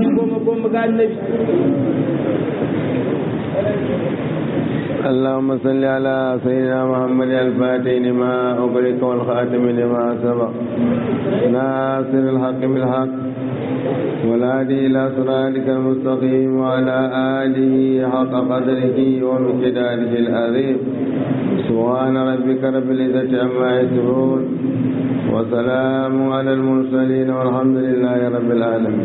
shi goma ga annabi. اللهم صل على سيدنا محمد الفاتح لما أغلق والخاتم لما سبق ناصر الحق بالحق والهادي إلى صراطك المستقيم وعلى آله حق قدره ومقداره العظيم سبحان ربك رب العزة عما يصفون وسلام على المرسلين والحمد لله رب العالمين.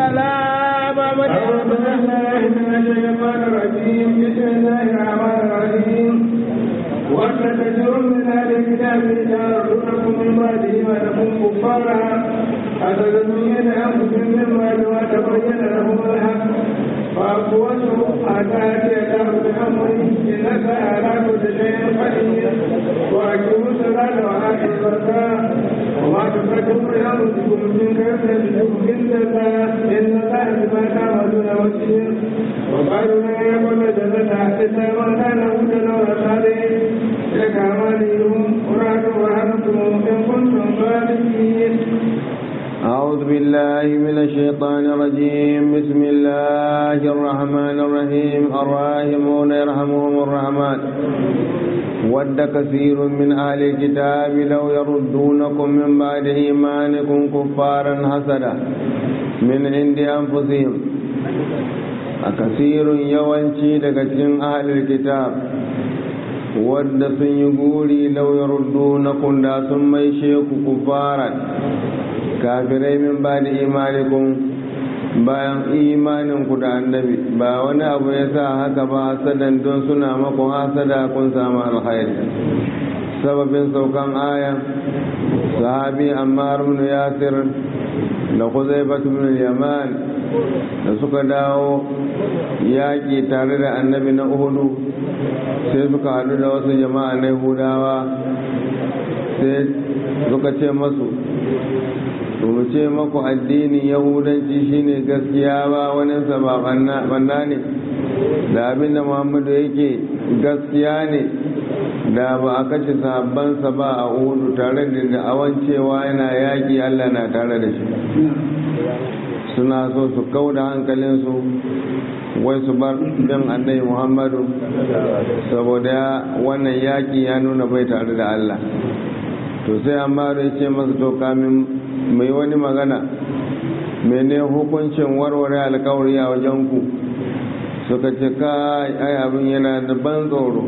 أعوذ بالله من الشيطان الرجيم بسم الله الرحمن الرحيم وكثير من أهل الكتاب يجادلونكم من بعده ولكم كفارا أتدعون أنفسهم من بعد ما تبين لهم الحق فأقوته حتى يأتي الله بأمره إنك على كل شيء قدير وأقيموا الصلاة وآتوا الزكاة وما تفرقوا لأنفسكم من خير تجدوه عند الله إن الله بما تعملون بصير وقالوا لا يكون جنة إلا من كان هودا أو نصارى تلك أمانيهم ورأتوا وهبتم إن كنتم صادقين. أعوذ بالله من الشيطان الرجيم بسم الله الرحمن الرحيم الراحمون يرحمهم الرحمن ود كثير من أهل الكتاب لو يردونكم من بعد إيمانكم كفارا حسدا من عند أنفسهم كثير يوانشي لكثير أهل الكتاب ود سنيقولي لو يردونكم لا ثم يشيكوا كفارا kafirai min ba da imanikun bayan imaninku da annabi ba wani abu ya sa haka ba hasadan don suna makon hasada kun samu alkhairi sababin saukan aya sahabi ammar ibn yasir da Huzaifah ibn yaman da suka dawo yaƙi tare da annabi na Uhudu sai suka haɗu da wasu jama'a na Yahudawa sai suka ce masu mu ce maku addinin yahudanci shine gaskiya ba wani ba banna ne da abinda muhammadu yake gaskiya ne da ba a kashe sahabbansa ba a uhudu tare da da'awan cewa yana yaƙi allah na tare da shi suna so su kauda hankalinsu wai su bar bin annabi muhammadu saboda wannan yaƙi ya nuna bai tare da allah to sai amma ya ce masa to kamin mai wani magana mene hukuncin warware alkawari a wajen ku suka ce kai ai abin yana da ban tsoro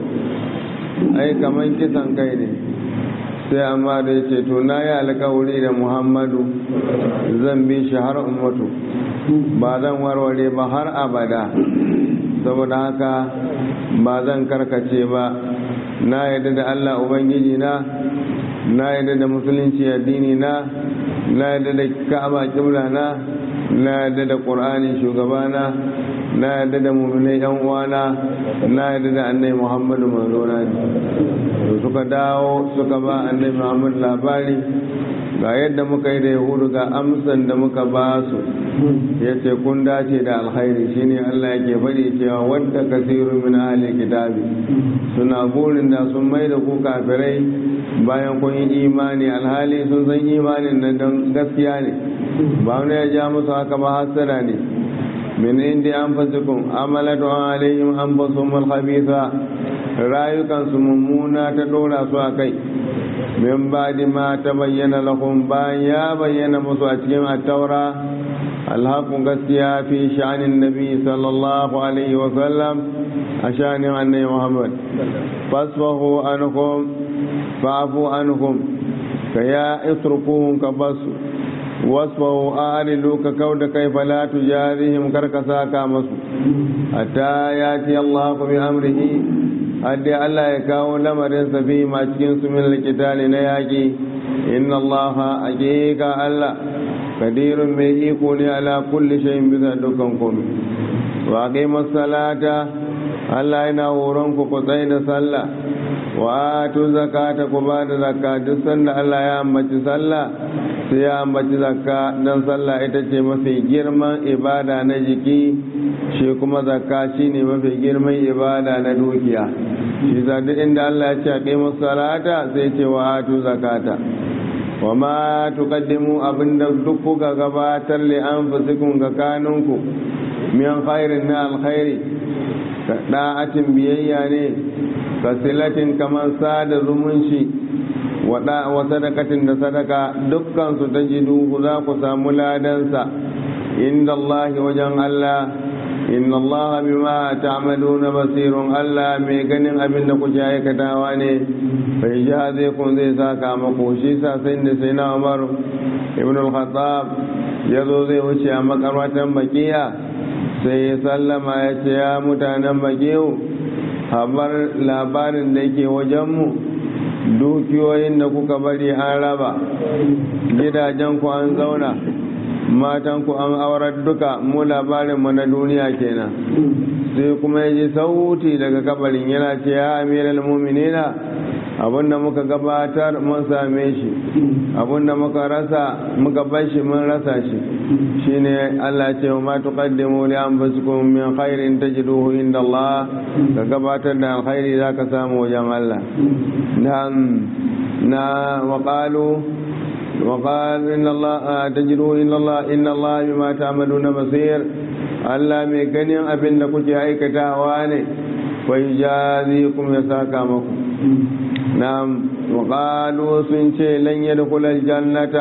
ai kaman kisan kai ne sai amma da ya ce to na yi alkawari da muhammadu zan bi shi har ummatu ba zan warware ba har abada saboda haka ba zan karkace ba na yadda da allah ubangiji na yadda da musulunci addini na yadda da ka'aba kibla na yadda da qur'ani shugabana na yadda da mu'minai yan uwana na yadda da annabi muhammadu manzona ne suka dawo suka ba annabi muhammad labari ga yadda muka yi da yahudu ga amsan da muka ba su ya ce kun dace da alkhairi shine Allah yake faɗi cewa wadda kasiru min ahli kitabi suna burin da sun mai da ku kafirai bayan kun yi imani alhali sun san imanin nan don gaskiya ne ba wani ya ja musu haka ba hasara ne min indi anfusikum amalatu alaihim anfusuhum alkhabitha rayukan su mummuna ta dora su akai min ba'di ma tabayyana lahum bayan ya bayyana musu a cikin at-taura alhaqu gaskiya fi sha'anin nabi sallallahu alaihi wa sallam a sha'anin annabi muhammad fasfahu anhum fa'fu anhum kaya isrukuhum kabasu wasfahu arilu ka kauda kai fala tujarihim karkasa ka masu hatta yati allah bi amrihi hadda Allah ya kawo lamarin safi ma cikin su min alkitali na yaki inna allaha aqiqa Allah kadirun mai iko ne ala kulli shay'in bisa dukkan komai wa aqimus salata Allah yana horon ku ku tsaya da sallah wa atu zakata ku ba da zakka duk sanda Allah ya ambaci sallah sai ya ambaci zakka dan sallah ita ce mafi girman ibada na jiki shi kuma zakka shine mafi girman ibada na dukiya shi duk inda Allah ya ce aqimus salata sai ce wa atu zakata wa ma tuqaddimu abinda duk kuka gabatar li anfusikum ga kanunku min khairin na alkhairi da'atin biyayya ne kasilatin kaman sada zumunci wa sadakatin da sadaka dukkan su tajidu za ku samu ladansa inda Allah wajen Allah inna Allah bima ta'maluna basirun Allah mai ganin abin da kuke aikatawa ne bai jaze kun zai saka mako shi sa sai da sai na Umar ibn al-Khattab yazo zai wuce a makarwatan bakiya sai ya sallama ya ce ya mutanen bakiyu habar labarin da yake wajenmu dukiyoyin da kuka bari an raba gidajen ku an zauna matan ku an aurar duka mu labarin mu na duniya kenan sai kuma yaji sauti daga kabarin yana ce ya amiral mu'minina abinda muka gabatar mun same shi abinda muka rasa muka bar shi mun rasa shi shine Allah ce ma tuqaddimu li anfusikum min khairin tajiduhu inda Allah ka gabatar da alkhairi zaka samu wajen Allah na وقال إن الله تجدوا إن الله بما تعملون بصير Allah mai ganin abin da kuke aikatawa ne wai jazikum ya saka maku na'am wa qalu sun ce lan yadkhulul jannata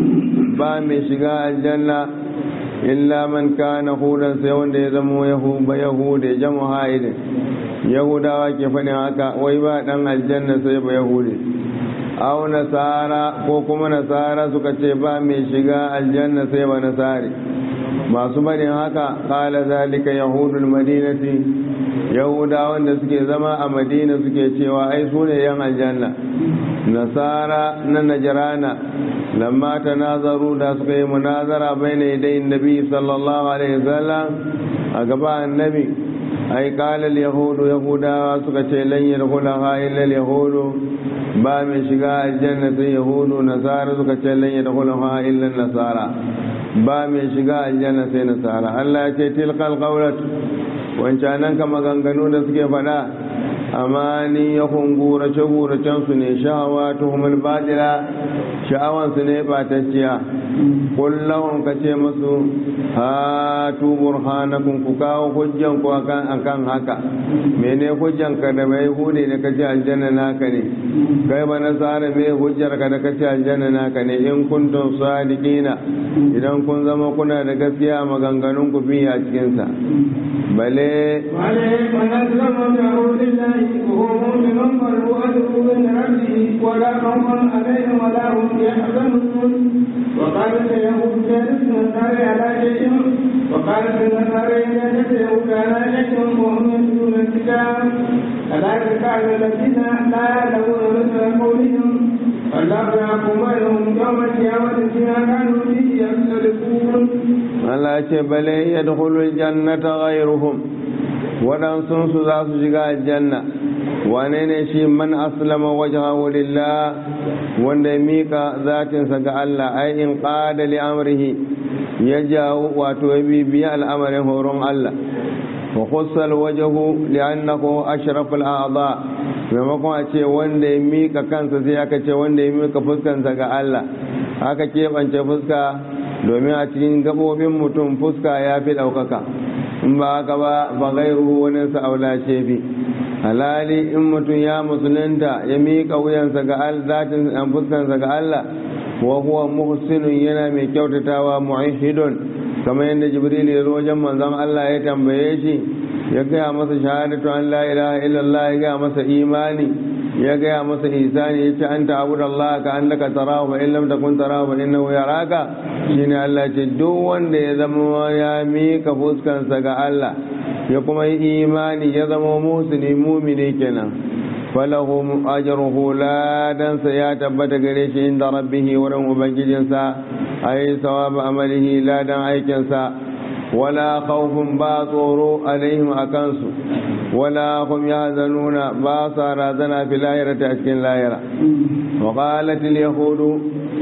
ba mai shiga aljanna illa man kana hudan sai wanda ya zama yahude jamu haide yahudawa ke fadin haka wai ba dan aljanna sai ba yahude aw nasara ko kuma nasara suka ce ba mai shiga aljanna sai ba nasari masu barin haka qala zalika yahudul madinati yahuda wanda suke zama a madina suke cewa ai su ne yan aljanna nasara na najrana lamma tanazaru da suka yi munazara baina yadayin nabi sallallahu alaihi wasallam a gaba annabi ai qala al yahudu yahudawa suka ce lan yadkhulaha illa al yahudu ba mai shiga aljanna sai yahudu nasara suka ce lan yadkhulaha illa nasara ba mai shiga aljanna sai nasara Allah ya ce tilqal qawlat wancanan ka maganganu da suke faɗa amani ya hungura gurace su ne shahawatuhumul badila sha'awan su ne batacciya kullahum kace musu hatu burhanakum ku kawo hujjan ku akan haka mene hujjan ka da bai hude da kace aljanna naka ne kai ba nasara me hujjar ka da kace aljanna naka ne in kuntum sadiqina idan kun zama kuna da gaskiya maganganun ku bi a cikin sa bale man aslama bi amrillahi wa huwa mu'minun wa ajruhu min rabbih wa la khawfun alayhim wa la hum yahzanun wa qalat yahud lasna ala shay'in wa qalat an-nasara yahud ala shay'in wa hum yatluna al-kitab kadhalika qala alladhina la ya'lamuna mithla qawlihim Allah yahkum bainahum yawma al-qiyamati fima kanu fihi yakhtalifun Allah ce bale yadkhulul jannata ghayruhum wadansu su za su shiga aljanna wane ne shi man aslama wajhahu lillah wanda ya mika zatinsa ga Allah ai in qada li amrihi ya jawo wato ya bibiya al'amarin horon Allah wa khussa alwajhu li'annahu ashraf al'a'dha maimakon a ce wanda ya mika kansa sai aka ce wanda ya mika fuskansa ga Allah aka keɓance fuska domin a cikin gabobin mutum fuska ya fi ɗaukaka in ba haka ba ba gairu wani sa'aula ce bi halali in mutum ya musulunta ya miƙa wuyansa ga zatin fuskansa ga Allah wa huwa muhsinun yana mai kyautatawa mu'ahidun kamar yadda jibril ya zo wajen manzon Allah ya tambaye shi ya gaya masa shahadatu an la ilaha illallah ya gaya masa imani ya gaya masa ihsani ya ce anta abudallaha ka annaka tarahu fa in lam takun tarahu fa innahu yaraka shine Allah ce duk wanda ya zama ya mika fuskansa ga Allah ya kuma yi imani ya zama musulmi mumini kenan falahu ajruhu ladan sa ya tabbata gare shi inda rabbihi wurin ubangijinsa ay sawab amalihi ladan aikinsa wala khawfun ba tsoro alaihim akansu wala hum yahzanuna ba sa razana fil lahirati a cikin lahira wa qalat al yahudu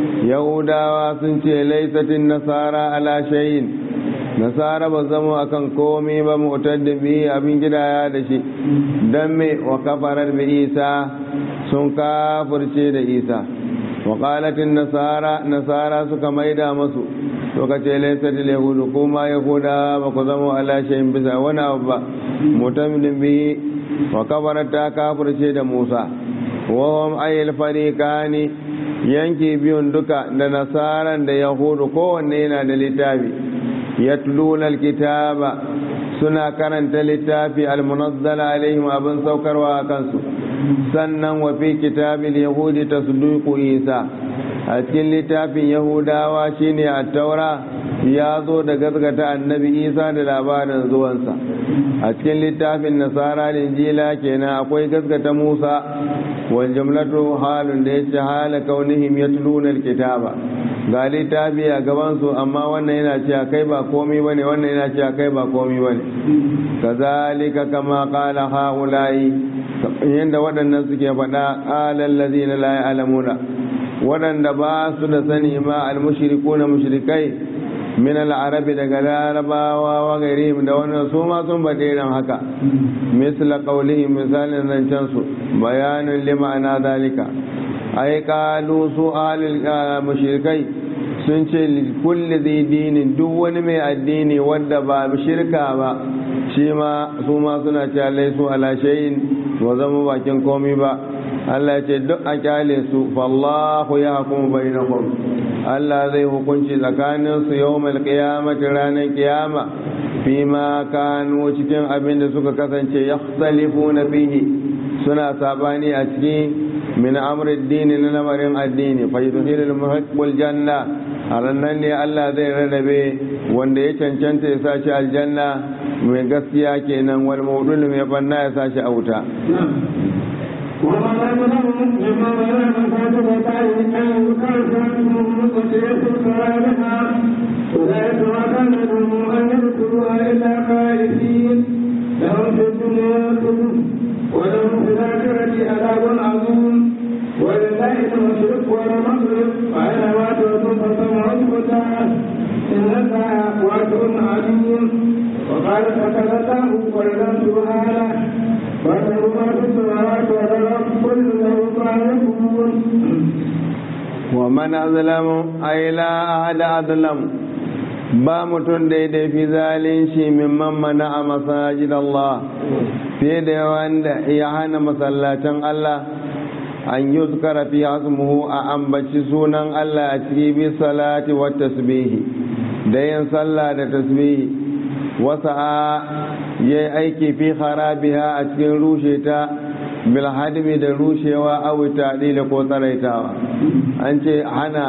yahudawa sun ce laysatin nasara ala shay'in nasara ba zama akan komai ba mu'taddi bi abin gidaya da shi dan me wa kafarar bi isa sun kafirce da isa wa qalatin nasara suka maida masu suka ce laysa lil yahudu kuma yahuda ba ku zama ala shay'in bisa wani abu ba mutammin bi wa kabarata kafirce da Musa wa hum ayil fariqani yanki biyun duka da nasaran da yahudu kowanne yana da littafi yatluna alkitaba suna karanta littafi almunazzala alaihim abin saukarwa a kansu sannan wa fi kitabil yahudi tasdiqu isa a cikin littafin yahudawa shine at-taura ya zo da gaskata annabi isa da labarin zuwansa a cikin littafin nasara injila kenan akwai gaskata musa wal jumlatu halun da yace hala kaunihim yatluna alkitaba ga littafi a gaban su amma wannan yana cewa kai ba komai bane wannan yana cewa kai ba komai bane kazalika kama qala haula'i yanda waɗannan suke faɗa qala allazina la ya'lamuna waɗanda ba su da sani ma al-mushrikuna mushrikai min al-arabi daga larabawa wa gairihim da wannan su ma sun bade ran haka misla qawlihim misalin zancen su bayanin lima'ana dalika ay qalu su mushrikai sun ce kulli zai dinin duk wani mai addini wanda ba shirka ba shi ma su ma suna ce laisu ala shay'in wa zama bakin komai ba Allah ya ce duk a kyale su fallahu ya hukumu bainakum Allah zai hukunci tsakanin su yawmal qiyamati ranar kiyama fima kanu cikin abin da suka kasance yakhtalifuna fihi suna sabani a cikin min amri addini na lamarin addini fa yudkhilul muhibbul janna alannan ne Allah zai rarrabe wanda ya cancanta ya sashi aljanna mai gaskiya kenan wal mawdul mai banna ya sashi a wuta وما لهم لما بلغ فاتبت أن يكرسهم مقتلة صالحا أولئك ما كان لهم أن يذكروها إلا خائفين لهم في الدنيا خزي ولهم في الآخرة عذاب عظيم ولله المشرق والمغرب فأينما تولوا فسمعوا فتاة إن الله واسع عليم وقال فكذا الله ولدا سبحانه وله ما في السماوات والأرض كل له قانتون ومن أظلم أي لا أحد أظلم ba mutum daidai fi zalunci mimman mana a masajid Allah fiye da wanda ya hana masallatan Allah an yi zukara fi hasmuhu a ambaci sunan Allah a ciki bi salati wa tasbihi da yin sallah da tasbihi wasa ya aiki fi harabiha a cikin rushe ta bil hadmi da rushewa aw ta'dila ko tsaraitawa an ce hana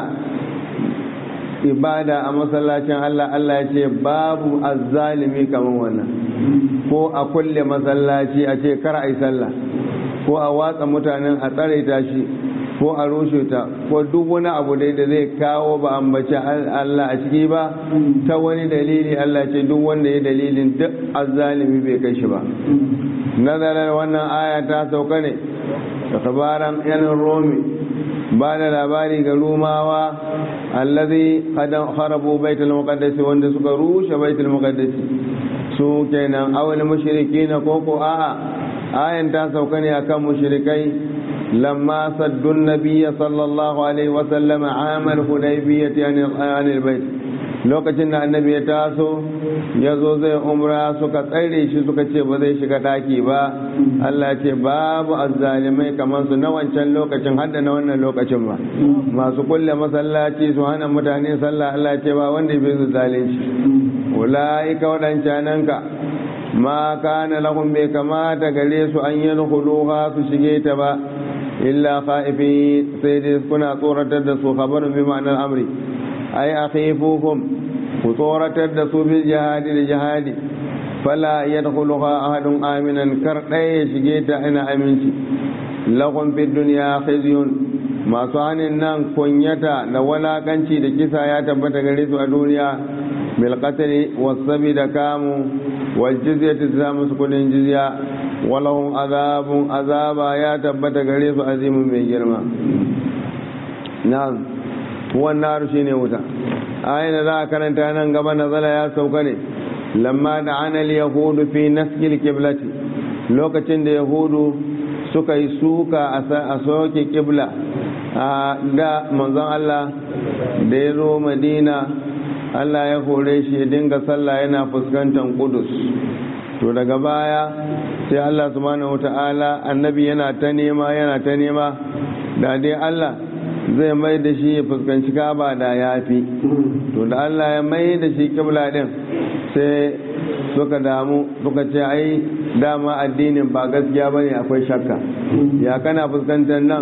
ibada a masallacin Allah Allah ya ce babu azzalimi kamar wannan ko a kulle masallaci a ce kar ai sallah ko a watsa mutanen a tsaraita shi ko a rushe ta ko duk wani abu dai da zai kawo ba ambaci Allah a ciki ba ta wani dalili Allah ce duk wanda ya dalilin duk azzalimi bai kai shi ba nazarar wannan aya ta sauka ne da kabaran yanin romi ba da labari ga rumawa allazi kharabu baitul muqaddas wanda suka rushe baitul muqaddas su kenan awal mushrikina ko a'a ayan ta sauka ne akan mushrikai lamma saddu nabiyya sallallahu alaihi wa sallam amal hudaybiyah anil bait lokacin da annabi ya taso ya zo zai umra suka tsare shi suka ce ba zai shiga daki ba Allah ce babu azzalimai kamar su na wancan lokacin har da na wannan lokacin ba masu kulle masallaci su hana mutane sallah Allah ce ba wanda bai su zalunci ulaika wadancanan ka ma kana lahum bai kamata gare su an yadkhuluha su shige ta ba illa khaifin sai dai kuna tsoratar da su khabarun bi ma'anar amri ai akhifuhum ku tsoratar da su bil jihadi da jihadi fala yadkhuluha ahadun aminan kar ya shige ta ina aminci lahum fid dunya khizyun masu hanin nan kunyata da walakanci da kisa ya tabbata gare su a duniya bil qatl was sabi da kamu wal jizyati zamu su kudin jizya walahum azaba ya tabbata gare su azimun mai girma na'am wannan shine wuta ayin da za a karanta nan gaba nazala ya sauka ne lamma da anal yahudu fi nasgil kiblati lokacin da yahudu suka yi suka a soke kibla da manzon Allah da ya zo Madina Allah ya hore shi ya dinga sallah yana fuskantar Qudus. To daga baya sai Allah subhanahu wata'ala annabi yana ta nema da dai Allah zai mai da shi ya fuskanci Kaaba da yafi. To da Allah ya mai da shi kibla din sai suka damu suka ce ai dama addinin ba gaskiya bane akwai shakka, ya kana fuskantar nan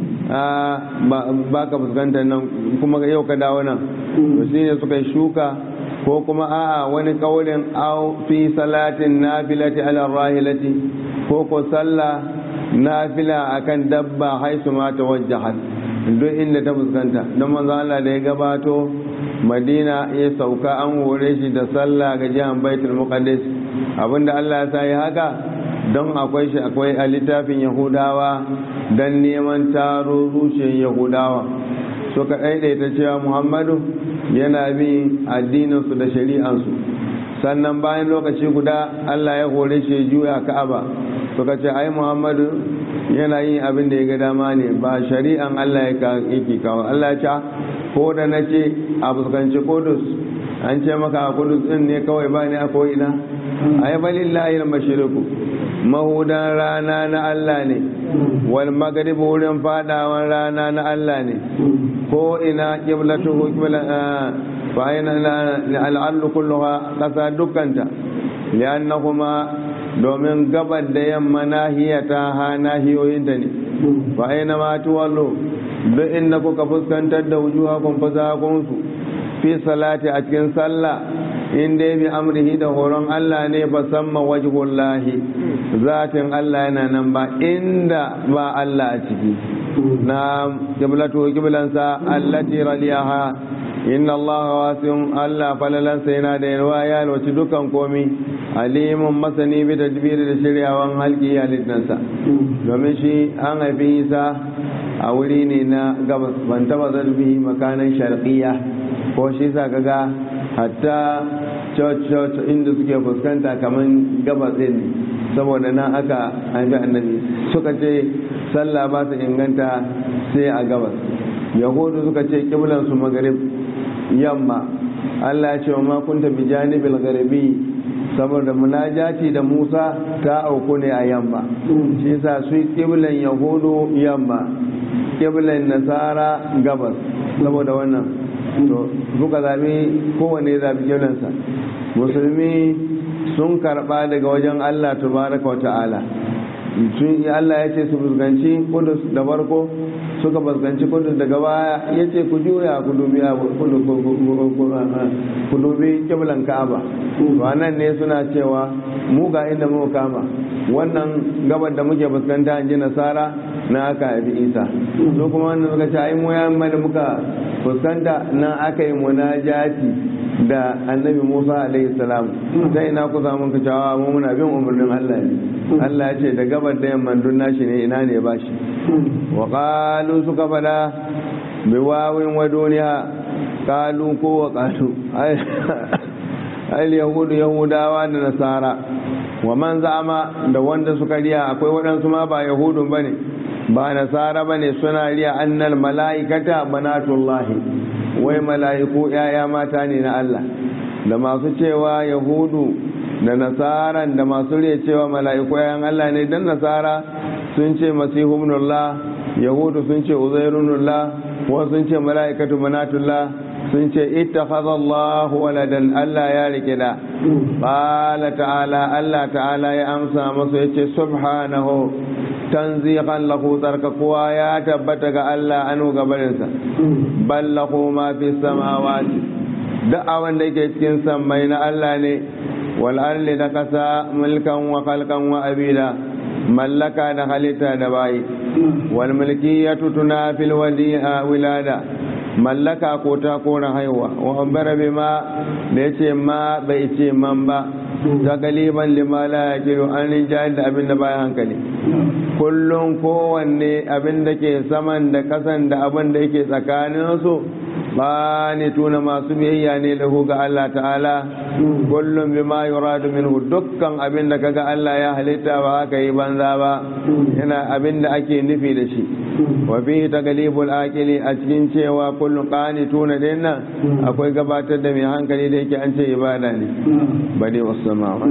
ba ka fuskantar nan kuma yau ka dawo nan. To shine suka yi shuka ko kuma a'a wani kaulin au fi salatin nafilati ala rahilati ko sallah nafila akan dabba haisu ma tawajjahat duk inda ta fuskanta. Don manzo Allah da ya gabato Madina ya sauka an hore shi da sallah ga jihar Baitul Muqaddas. Abinda Allah ya sa yi haka don akwai a littafin Yahudawa don neman taro zuciyar Yahudawa suka ɗaiɗaita cewa Muhammadu yana bin addininsu da shari'ansu. Sannan bayan lokaci guda Allah ya hore shi juya Ka'aba suka ce ai Muhammadu yana yin abin da ya ga dama ne ba shari'an Allah yake kawo. Allah ya ce ko da na ce a fuskanci Kudus an ce maka a Kudus din ne kawai ba ne a ko'ina ai balillahi al-mashriqu mahudan rana na Allah ne wal maghrib wurin fadawan rana na Allah ne ko ina qiblatuhu fa ayna al-ardu kulluha kasa dukkanta li'annahuma domin gabar da yamma nahiyata ha nahiyoyinta ne fa ayna ma tuwallu duk inda kuka fuskantar da wujuhakum fazakunsu fi salati a cikin sallah in dai bi amrihi da horon Allah ne fa samma wajhullahi zatin Allah yana nan ba inda ba Allah a ciki. Na qiblansa allati raliyaha inna Allah wasi'un Allah falalansa yana da yarwa ya loci dukan komi alimun masani bi tadbiri da shiryawan halki halittansa. Domin shi an haifi Isa a wuri ne na gabas ban taba zarfi makanan sharqiyya ko shi sa kaga hatta church inda suke fuskanta kaman gabas ne saboda nan aka haifi annabi. Suka ce sallah ba ta inganta sai a gabas. Yahudu suka ce kiblan su maghrib yamma. Allah ya ce wa ma kunta bi janibil gharibi saboda munajati da Musa ta auku ne a yamma. Shi yasa su kiblan Yahudu yamma, kiblan Nasara gabas. Saboda wannan to suka zabi kowane zabi kiblansa. Musulmi sun karba daga wajen Allah tabaraka wa ta'ala. Allah ya ce su fuskanci Kudus da farko suka fuskanci Kudus daga baya ya ce ku juya ku dubi kiblan Ka'aba. Wannan ne suna cewa mu ga inda muka kama wannan gabar da muke fuskanta in ji Nasara na aka haifi Isa. So kuma wannan suka ce ai mu yamma da muka fuskanta na aka yi munajati da annabi Musa alaihi salam. Sai ina ku samu ka cewa mu muna bin umarnin Allah ne. Allah ya ce da gabar da yamman dun nashi ne ina ne ba shi. Wa qalu suka fada bi wawin wa duniya qalu ko wa qalu ai yahudu yahudawa da nasara wa man zama da wanda suka riya akwai waɗansu ma ba yahudun bane ba nasara bane suna riya annal malaikata banatullahi wai mala'iku yaya mata ne na Allah. Da masu cewa yahudu da nasaran da masu riya cewa mala'iku yayan Allah ne. Dan nasara sun ce masihu ibnullah, yahudu sun ce uzairunullah, wasu sun ce mala'ikatu banatullah, sun ce ittakhadallahu waladan Allah ya rike da. Qala ta'ala Allah ta'ala ya amsa masu yace subhanahu tanzihan lahu tsarkakuwa ya tabbata ga Allah anu gabarinsa. Bal lahu ma fi samawati da'awan da yake cikin sammai na Allah ne wal ardi da kasa mulkan wa khalqan wa abida mallaka da halitta da bayi wal mulkiyatu tunafil wadi'a wilada mallaka ko ta kora haihuwa wa ambara bima da yace ma bai ce man ba ta galiban lima la yaqilu an rijal da abin da bayan hankali kullun kowanne abin da ke saman da kasan da abin da yake tsakanin su qanituna masu biyayya ne lahu ga Allah ta'ala kullum bima yuradu minhu dukkan abin da kaga Allah ya halitta ba haka yi banza ba yana abin da ake nufi da shi wa fi taglibul aqili a cikin cewa kullu qanituna dinna akwai gabatar da mai hankali da yake an ce ibada ne bade wasama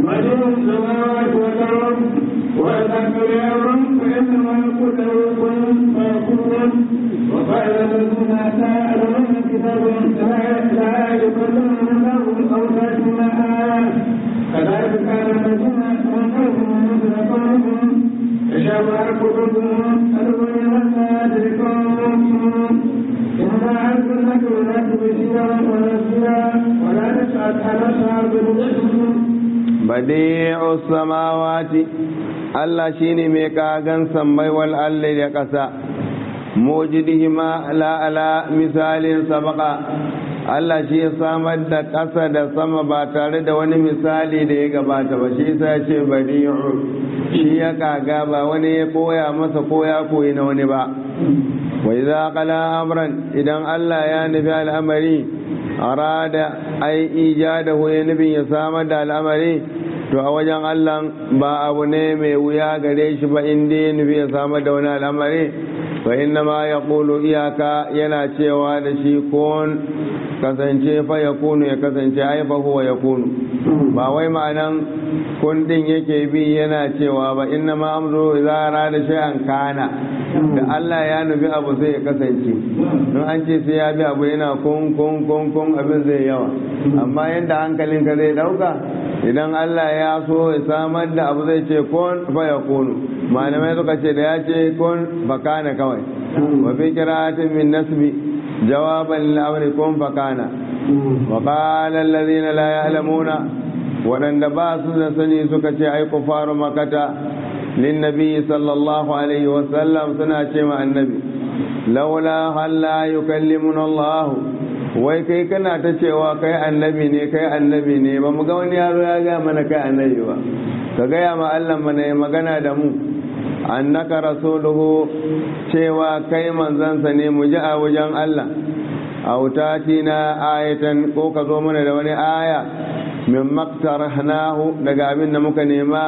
وقال الذين سألوا من كتاب لا يكلمهم الله أو تأتينا آيات كذلك كان الذين من قبلهم مثل قولهم تشابه قلوبهم ألوان أدركهم إنما أرسلناك ولا تبشرا ونذيرا ولا تسأل على أصحاب الجحيم بديع السماوات Allah shine mai kagan sammai wal alli da ƙasa mujidihima ala misalin sabaka Allah shi ya samar da ƙasa da sama ba tare da wani misali da ya gabata ba shi yasa ce badi'u shi ya kaga ba wani ya koya masa ko ya koyi na wani ba wa idza qala amran idan Allah ya nufi al'amari arada ai ijadahu ya nufin ya samar da al'amari to a wajen Allah ba abu ne mai wuya gare shi ba inda ya nufi ya samar da wani al'amari fa inna ma ya ƙulu iyaka yana cewa da shi kun kasance fa ya kunu ya kasance ai fa huwa ya kunu ba wai ma'anan kun din yake bi yana cewa ba inna ma amru idza arada shay'an kana da Allah ya nufi abu sai ya kasance don an ce sai ya bi abu yana kun abin zai yawa amma yadda hankalinka zai dauka idan Allah ya so ya samar da abu zai ce kun fa ya kunu malamai suka ce da ya ce kun fa kana kawai wa fi qira'atin min nasbi jawaban lil amri kun fa kana wa qala alladhina la ya'lamuna wadanda ba su da sani suka ce ai kufaru makata lin nabi sallallahu alaihi wa sallam suna ce ma annabi laula hal la yukallimuna Allah wai kai kana ta cewa kai annabi ne ba mu ga wani yaro ya ga mana kai annabi ba ka gaya ma Allah mana ya magana da mu annaka rasuluhu cewa kai manzansa ne mu ji a wajen Allah autatina ayatan ko ka zo mana da wani aya min maktarahnahu daga abin da muka nema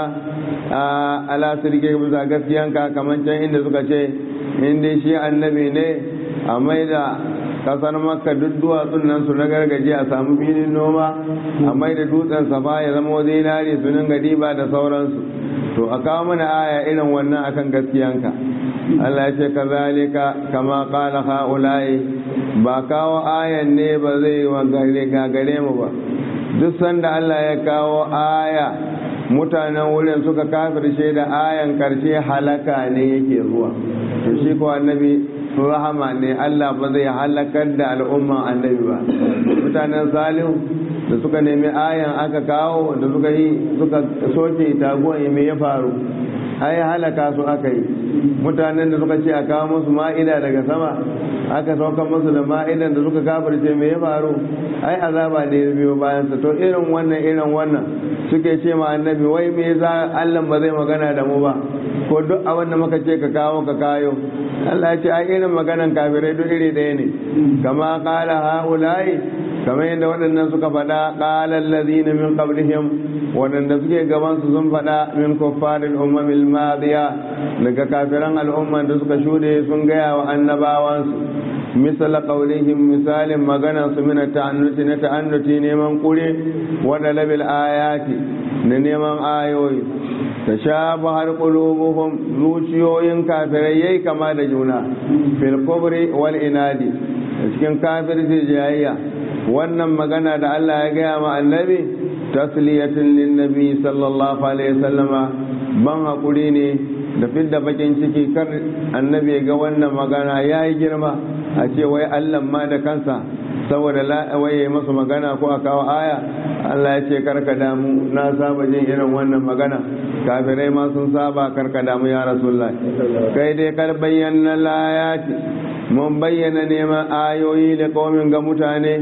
ala sirke bisa gaskiyanka kamar can inda suka ce inda shi annabi ne a maida kasar makka duk duwatsun nan su na gargaje a samu filin noma a mai da dutsen safa ya zama zinari su nan gadiba da sauransu to a kawo mana aya irin wannan akan gaskiyanka Allah ya ce kazalika kama qala haula'i ba kawo ayan ne ba zai gagare mu ba duk sanda Allah ya kawo aya mutanen wurin suka kafirce da ayan karshe halaka ne yake zuwa to shi ko annabi rahama ne Allah ba zai halakar da al'umman annabi ba mutanen salihu da suka nemi ayan aka kawo da suka soke taguwan me ya faru ai halaka su aka yi mutanen da suka ce a kawo musu ma'ida daga sama aka sauka musu da ma'idan da suka kafirce me ya faru ai azaba ne ya biyo bayan sa to irin wannan suke ce ma annabi wai me yasa Allah ba zai magana da mu ba ko duk abin da muka ce ka kawo ka kayo Allah ya ce ai irin maganan kafirai duk iri ɗaya ne kama qala haula'i kamar yadda waɗannan suka faɗa qala allazina min qablihim waɗanda suke gaban su sun faɗa min kuffaril ummamil madiya daga kafiran al'umman da suka shude sun gaya wa annabawansu misala qaulihim misalin maganan su min ta'annuti na ta'annuti neman kure wa dalabil ayati na neman ayoyi tashabahar qulubuhum zuciyoyin kafirai yayi kama da juna fil kubri wal inadi cikin kafirci jayayya wannan magana da Allah ya gaya ma annabi tasliyatin lin nabi sallallahu alaihi wasallama ban hakuri ne da fidda bakin ciki kar annabi ya ga wannan magana yayi girma a ce wai Allah ma da kansa saboda waye masa magana ko a kawo aya Allah ya ce karka damu na saba jin irin wannan magana kafirai ma sun saba karka damu ya rasulullah kai dai kar bayyana layati mun bayyana neman ayoyi da kaumin ga mutane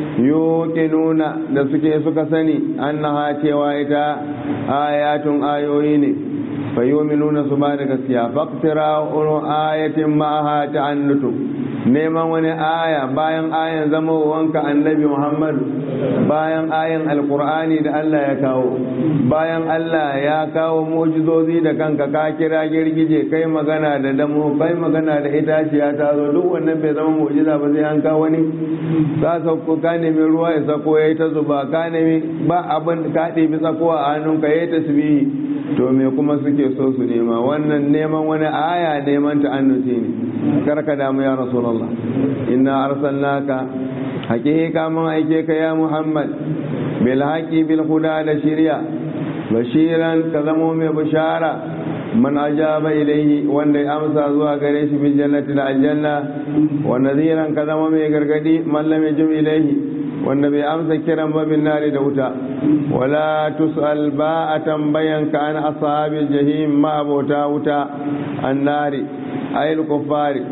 yuqinuna da suka sani annaha cewa ita ayatun ayoyi ne fa yu'minuna su ba da gaskiya faqtira ayatin ma'aha ta'annutu neman wani aya bayan ayan zama wanka annabi Muhammadu, bayan ayan alkur'ani da Allah ya kawo, bayan Allah ya kawo mu'jizozi da kanka ka kira girgije kai magana da damo kai magana da itaciya ta zo, duk wannan bai zama mu'jiza ba sai an kawo wani. Ka sauko ka nemi ruwa ya sako yayi ta zuba, ka nemi ba abin ka ɗebi tsakowa a hannunka yayi tasbihi, to me kuma suke so su nema? wannan neman wani aya neman ta'annuti ne. karka damu ya rasulullah, inna arsalnaka haqiqa mun aike ka ya Muhammad bil haqi bil huda da shari'a, bashiran ka zamo mai bishara man ajaba ilayhi wanda ya amsa zuwa gare shi bil jannati da aljanna, wa nadhiran ka zamo mai gargadi man lam yajib ilayhi wanda bai amsa kiran babin nari da wuta. wala tus'al ba a tambayan ka an ashabil jahim ma abota wuta annari ayil kuffari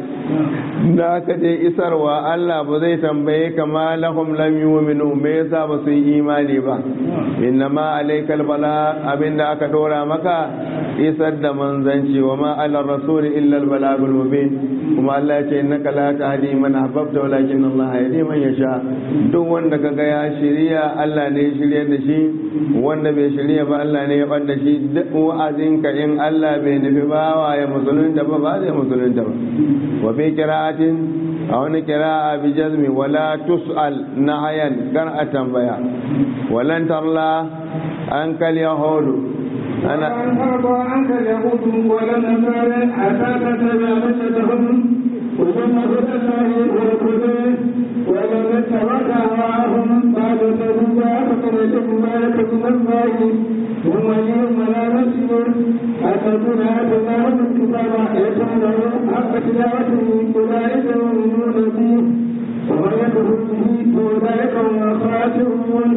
da ka je isarwa Allah ba zai tambaye ka ma lahum lam yu'minu me yasa ba su yi imani ba. innama alaykal bala abinda aka dora maka isar da manzanci, wa ma ala rasul illa al balagul mubin. kuma Allah ya ce innaka la tahdi man ahbabta walakin Allah yahdi man yasha. duk wanda kaga ya shiriya Allah ne ya shirye da shi, wanda bai shirya ba Allah ne ya bada shi. duk wa'azin ka in Allah bai nufi ba ya musulunta ba zai musulunta ba. wa bi qira'atin a wani qira'a bi jazmi wala tus'al nahayan kar a tambaya. walan tarla ankal yahudu أنا أرضى عنك اليهود ولا نصارى حتى تتبع ملتهم وثم هدى الله والهدى ولم يتبع أهواءهم بعد تبوء فقد ذلك من الله هم اليوم لا نسير أتدون آتناهم الكتاب يتمونه حق تلاوته أولئك يؤمنون به ومن يكفر به فأولئك هم الخاسرون.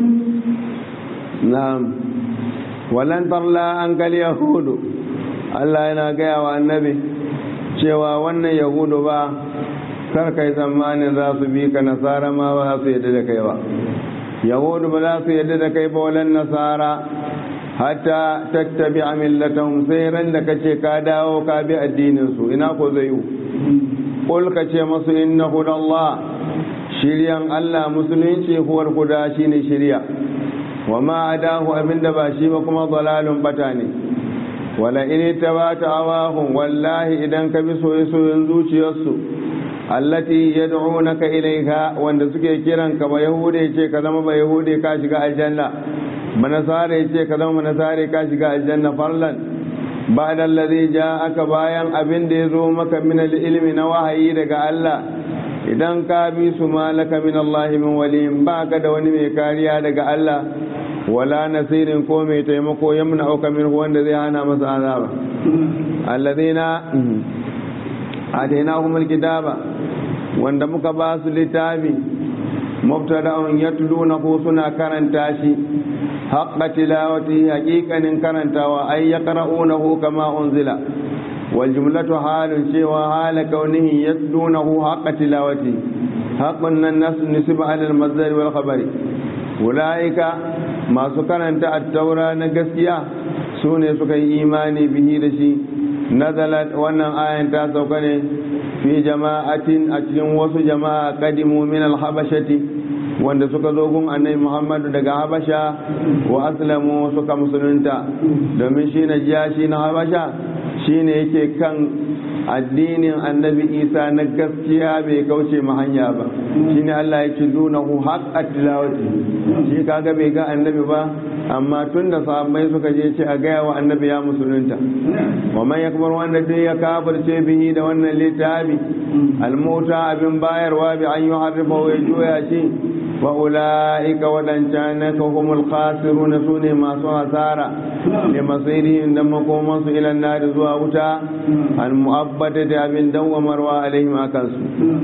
نعم. walan tarla an kal yahudu, Allah yana gaya wa annabi cewa wannan yahudu ba kar kai zamanin za su bi ka, nasara ma ba za su yadda da kai ba. yahudu ba za su yadda da kai ba, walan nasara hatta tattabi millatahum, sai ran da kace ka dawo ka bi addinin su, ina ko zai yi. qul ka ce masu inna hudallah, shiryan Allah musulunci huwar huda shine shiriya, wa ma adahu abinda ba shi ba kuma dalalun bata ne. wala in tabata awahum, wallahi idan ka bi soyayyen zuciyarsu, allati yad'unaka ilayha, wanda suke kiran ka ba yahude ce ka zama ba yahude ka shiga aljanna, manasare ce ka zama manasare ka shiga aljanna, farlan ba'da alladhi ja'aka, bayan abin da yazo maka min al-ilmi na wahayi daga Allah. idan ka bi su malaka min Allah min waliyin, ba ka da wani mai kariya daga Allah, wala nasirin ko mai taimako yamna auka min wanda zai hana masa azaba. alladhina atainahum alkitaba, wanda muka ba su littafi, mubtada'un yatlunahu suna karanta shi, haqqa tilawati haqiqanin karantawa, ay yaqra'unahu kama unzila. والجملة حال شيء حال كونه يتلونه حق تلاوته، حق الناس نسب على المصدر والخبر. أولئك ما سكن أنت التوراة نجسيا سوني سكي إيماني به رشي، نزلت وانا آية تاسوكني في جماعة أتلم وسو جماعة قدموا من الحبشة، wanda suka zo gun annabi Muhammadu daga Habasha, wa aslamu suka musulunta, domin shi na jashi na Habasha shine yake kan addinin annabi Isa na gaskiya, bai kauce ma hanya ba. shine Allah ya ce dunahu haqqa tilawati, shi kaga bai ga annabi ba, amma tunda sahabbai suka je ce a gaya wa annabi ya musulunta. wa man yakbar, wanda dai ya kafirce bihi da wannan littafi, almota abin bayarwa bi an yuharrifa wa juya shi, wa ulaika wadancan ka humul khasirun, sune masu hasara ne masirihim da makomansu ila nari zuwa wuta, al mu'abbada da abin dawwamarwa alaihim akansu.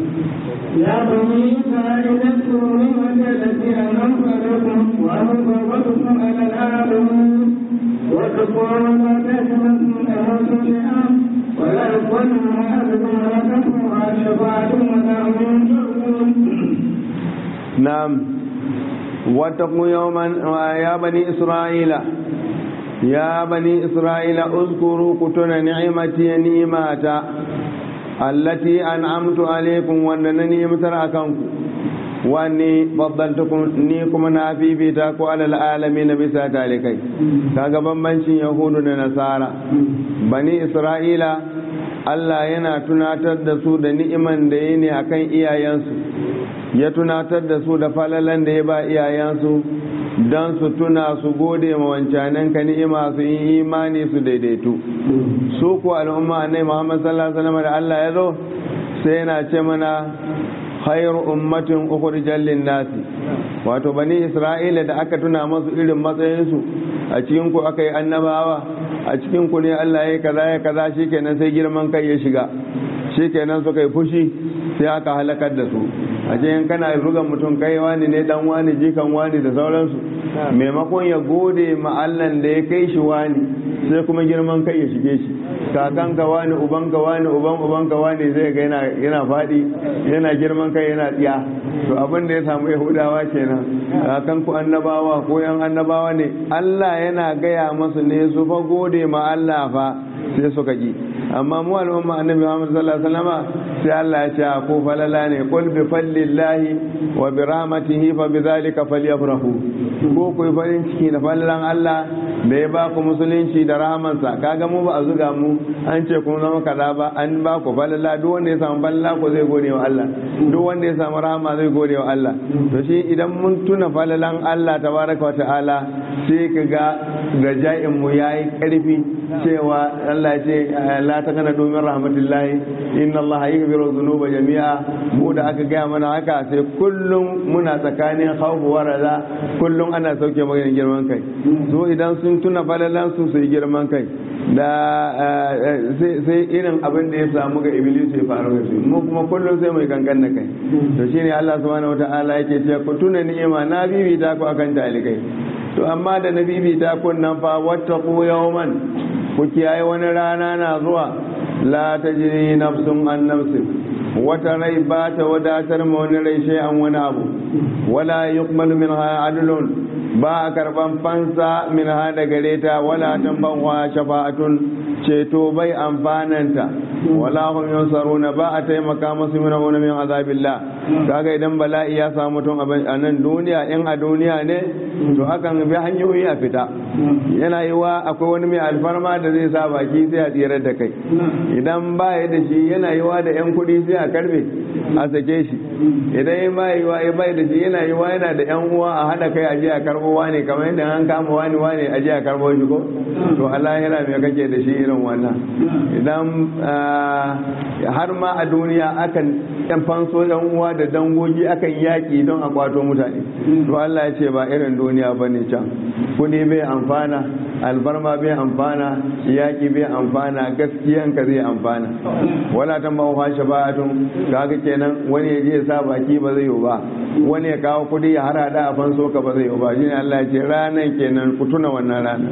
يا بني إسرائيل اذكروا نعمتي التي أنعمت عليكم وأنا فضلتكم على العالمين وتقوا ما تهتمكم أموت النعم ولا يظلم أحدكم ولا تكفوا شفاعة ولا هم. نعم. واتقوا يوما يا بني إسرائيل، يا بني إسرائيل اذكروا كتن نعمتي نعماتا allati an'amtu alaikum wanda na ni'imtar akanku wani faddaltukum ni kuma na fifita ku alal alamin bisa talikai kaga bambancin yahudu da nasara bani isra'ila Allah yana tunatar da su da ni'iman da ya ne akan iyayensu ya tunatar da su da falalan da ya ba iyayensu don su tuna su gode ma wancanen ka ni'ima su yi imani su daidaitu su ku al'umma annai Muhammad sallallahu alaihi wasallam da Allah ya zo sai yana ce mana khairu ummatin ukhrijal lin-nasi wato bani isra'ila da aka tuna masu irin matsayinsu a cikin ku aka yi annabawa a cikin ku ne Allah ya kaza shikenan sai girman kai ya shiga shikenan suka yi fushi sai aka halakar da su a cikin kana rugan mutum kai wani ne dan wani jikan wani da sauransu maimakon ya gode ma Allah da ya kai shi wani sai kuma girman kai ya shige shi kakanka wani ubanka wani ubanka wani zai ga yana fadi yana girman kai yana tsiya to abin da ya samu yahudawa kenan kakanku annabawa ko yan annabawa ne Allah yana gaya masu ne su fa gode ma Allah fa sai suka ki amma mu al'umma annabi Muhammad sallallahu alaihi wasallam sai Allah ya ce ko falala ne qul bi fadlillahi wa bi rahmatihi fa bidhalika falyafrahu ko ku farin ciki da falalan Allah da ya ba ku musulunci da rahamansa kaga mu ba a zuga mu an ce kun zama kaza ba an ba ku falala duk wanda ya samu falala ko zai gode wa Allah duk wanda ya samu rahama zai gode wa Allah to shi idan mun tuna falalan Allah tabaraka wa ta'ala sai kaga gaja'in mu yayi karfi cewa Allah ya ce la takana domin rahmatullahi inna Allah yaghfiru dhunuba jami'a mu da aka gaya mana haka sai kullum muna tsakanin khawfu wa raza kullum ana sauke maganin girman kai so idan sun tuna falalan su yi girman kai da sai irin abin da ya samu ga iblis ya faru da shi mu kuma kullum sai mai kankan da kai to shine Allah subhanahu wataala yake cewa ku tuna ni'ima na bibita ku akan talikai to amma da na bibita kun nan fa wattaqu yawman ku kiyaye wani rana na zuwa la tajri nafsun an nafsin wata rai ba ta wadatar ma wani rai sai an wani abu wala yuqbalu minha adlun ba a karban fansa minha da gare ta wala tambawa shafa'atun ceto bai amfananta wala hum yunsaruna ba a taimaka musu min azabillah kaga idan bala'i ya samu mutum a nan duniya in a duniya ne to akan bi hanyoyi a fita yana yiwa akwai wani mai alfarma da zai sa baki sai a tsirar da kai idan ba ya da shi yana yiwa da yan kuɗi sai a karbe a sake shi idan ya ba yiwa ya bai da shi yana yiwa yana da yan uwa a hada kai a je a karbo wani kamar yadda an kama wani a je a karbo shi ko to Allah yana me kake da shi irin wannan idan har ma a duniya akan yan fanso yan uwa da dangogi akan yaki don a kwato mutane to Allah ya ce ba irin duniya bane can kudi bai amfana albarma bai amfana yaki bai amfana gaskiyan ka zai amfana wala tambahu shafa'atun kaga kenan wani ya je sa baki ba zai yi ba wani ya kawo kudi ya harada a fanso ka ba zai yi ba shine Allah ya ce ranan kenan ku tuna wannan rana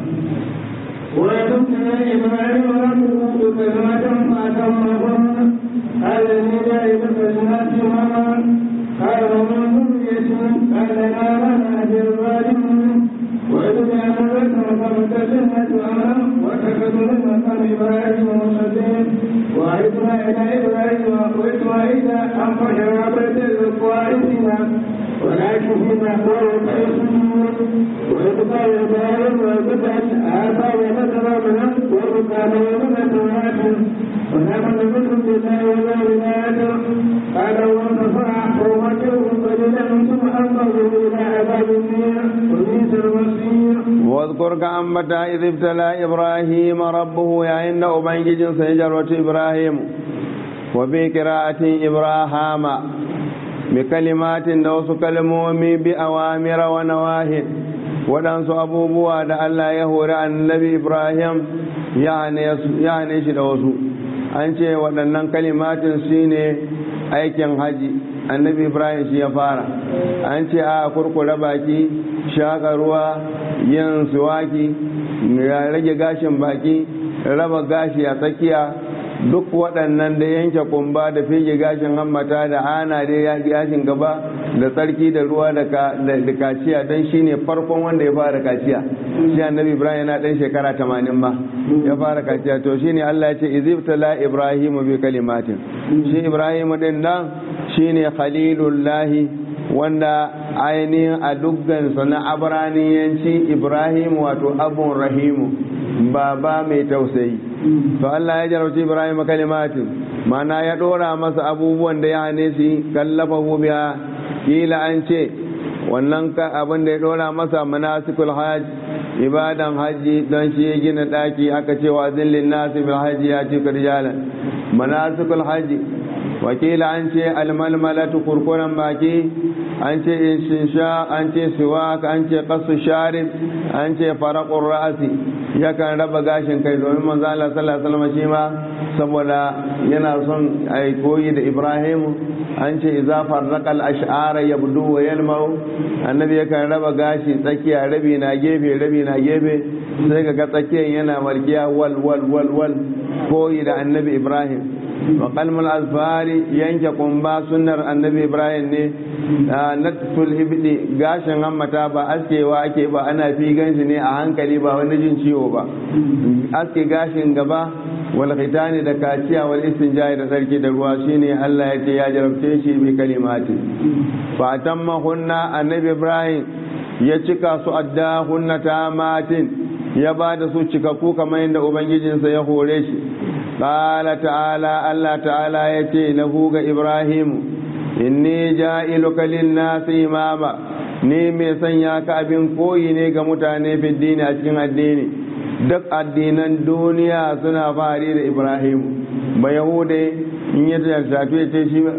ويذكر إبراهيم ربه بكلمة فأتمهن قال إني جاعل الناس إماما قال ومن ذريتهم قال لا أنا الظالمين وإذ كان الرجل فمتسنة أمرا واتخذوا من مقام إبراهيم مصدين وعيدنا إلى إبراهيم وإسماعيل أن فجر بيت القائمين ولكن فيما قالوا فيصدون وإذ قال إبراهيم وإذ آثار مثلا منه وإذ كان يمنة واحد ونحن نؤمن بالله ولا بآياته قال وانتصر قومتهم قليلا ثم أنظروا إلى عذاب النير وبئس المصير واذكر كأنبتا إذ ابتلى إبراهيم ربه يا إن أبنجي سيجرة إبراهيم وفي قراءة إبراهام بكلمات دوس كلمومي بأوامر ونواهي waɗansu abubuwa da Allah ya hori annabi Ibrahim ya ne shi da wasu an ce waɗannan kalimatin shi ne aikin haji annabi Ibrahim shi ya fara an ce a kurkura baki shaƙa ruwa yin suwaki rage gashin baki raba gashi a tsakiya duk waɗannan da yanke kumba da fige gashin hammata da ana da gashin gaba da tsarki da ruwa da kaciya don shi ne farkon wanda ya fara kaciya. Shi annabi Ibrahim yana ɗan shekara 80 ma ya fara kaciya. To shi ne Allah ya ce izibtala Ibrahim bi kalimatin. Shi Ibrahim din nan shi ne khalilullahi wanda ainihin a dukkansa na abraniyanci Ibrahim wato abun rahimu baba mai tausayi. To Allah ya jarauci Ibrahim kalimatin, mana ya dora masa abubuwan da ya hane shi kallafa biya. Kila an ce wannan abin da ya dora masa manasikul hajj, ibadan hajji, don shi ya gina daki aka ce wa zillin nasi bil hajji ya ce karjalan. Manasikul hajji wakila an ce almalmalatu kurkuren baki, an ce inshinsha, an ce siwak, an ce qasu sharib, an ce faraqur ra'si, yakan raba gashin kai domin manzo Allah sallallahu alaihi wasallam shi ma saboda yana son ai koyi da Ibrahim, an ce idza farraqal ash'ara yabdu wa yalmau, annabi yakan raba gashi tsakiya, rabi na gefe rabi na gefe, sai ga tsakiyan yana walkiya wal wal wal wal, koyi da annabi Ibrahim. wa qalmul azfari yanke kumba sunnar annabi Ibrahim ne. Natful ibdi gashin hammata ba askewa ake ba, ana fi ganshi ne a hankali ba wani jin ciwo ba. Aske gashin gaba wal khitani da kaciya wal istinja'i da sarki da ruwa shine Allah ya ce ya jarabce shi bi kalimati fa tamma hunna. Annabi Ibrahim ya cika su adda hunna tamatin, ya ba da su cikakku kamar yadda ubangijinsa ya hore shi. Qala ta'ala, Allah ta'ala ya ce lahu ga Ibrahim, inni ja'iluka lin-nasi imama, ni mai sanya ka abin koyi ne ga mutane fi dini a cikin addini. Duk addinan duniya suna fari da Ibrahim. Ba Yahude in ya shafi ya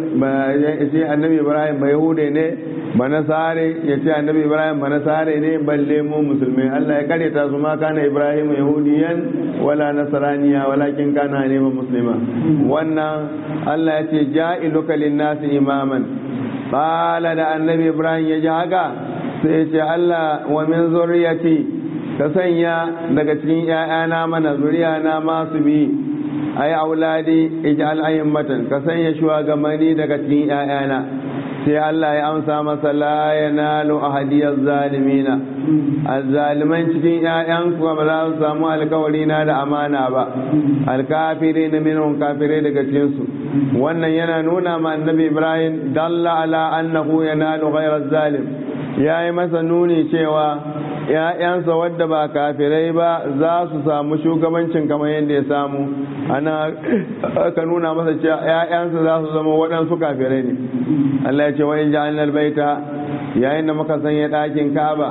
ce annabi Ibrahim ba Yahude ne, ba Nasare ya ce annabi Ibrahim ba Nasare ne, balle mu musulmai. Allah ya karyata su, ma kana Ibrahim yahudiyan wala nasraniya walakin kana ne muslima. Wannan Allah ya ce ja'iluka lin-nasi imaman. Qala da annabi Ibrahim ya ji haka sai ya ce Allah wa min zurriyati, ka sanya daga cikin ‘ya'yana mana zuriya na masu bi, ai auladi ij'al a'immatan, ka sanya shugabanni daga cikin ‘ya'yana. Sai Allah ya amsa masa la yanalu ahadiyaz zalimina, azzaliman cikin ‘ya'yan kuwa ba za su samu alkawari na da amana ba, alkafiri na minhum, kafirai daga cikinsu. Wannan yana nuna ma annabi Ibrahim dalla ala annahu yanalu ghayra zalim, yayi masa nuni cewa ‘ya'yansa wadda ba kafirai ba za su samu shugabancin kamar yadda ya samu. Ana aka nuna masa cewa ‘ya'yansa za su zama waɗansu kafirai ne. Allah ya ce wa in ja'alnal baita, yayin da muka sanya ɗakin Ka'aba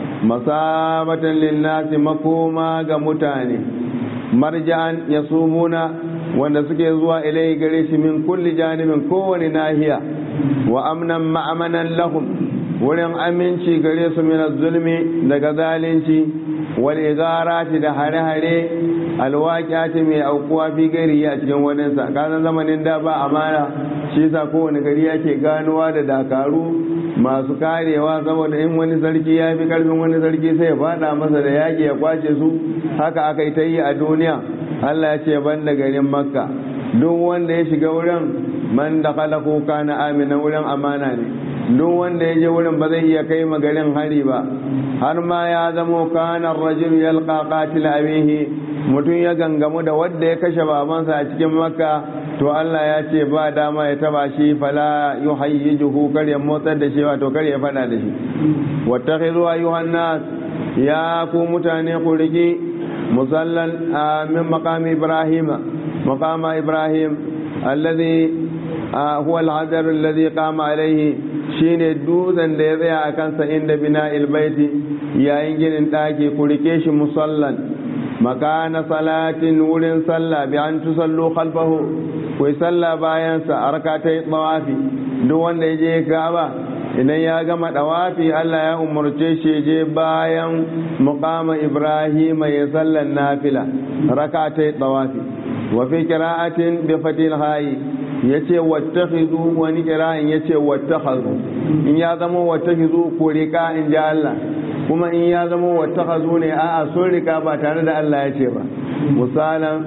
masabatan linnasi, makoma ga mutane, marja'an yasumuna, wanda suke zuwa ilai gare shi min kulli janibin kowane nahiya, wa amnan ma'amanan lahum, wurin aminci gare su min zulmi daga zalunci, wal igarati da hare-hare, alwaqiati mai aukuwa fi gari a cikin waninsa. Kasan zamanin da ba amana, shi yasa kowane gari yake ganuwa da dakaru masu karewa, saboda in wani sarki ya fi karfin wani sarki sai ya fada masa da yaki ya kwace su. Haka aka yi ta yi a duniya. Allah ya ce ban da garin Makka, duk wanda ya shiga wurin man da khalaqu kana amina, wurin amana ne. Duk wanda ya je wurin ba zai iya kai magarin hari ba. Har ma ya zamo kana rajul yalqa qatil abihi, mutum ya gangamu da wanda ya kashe babansa a cikin Makka, to Allah ya ce ba dama ya taba shi, fala yuhayyijuhu, kar ya motsar da shi, wato kar ya fada da shi. Wattakhidhu ayyuhan nas, ya ku mutane ku riki musallan min maqami Ibrahim, maqama Ibrahim alladhi huwa al-hadar alladhi qama alayhi, shine dutsen da ya tsaya a kansa inda bina'il baiti, yayin ginin daki. Ku rike shi musallan, makana salatin, wurin sallah, bi an tusallu khalfahu, ku yi sallah bayan sa rakatai tawafi. Duk wanda ya je Kaaba idan ya gama tawafi, Allah ya umurce shi je bayan muqama Ibrahim ya sallan nafila rakatai tawafi. Wa fi qira'atin bi fatil hayi yace wattakhidhu, wani qira'in yace wattakhadhu. In ya zama wattakhidhu ko rika in ja Allah, kuma in ya zama wattakhadhu ne a'a sun rika ba tare da Allah ya ce ba. Misalan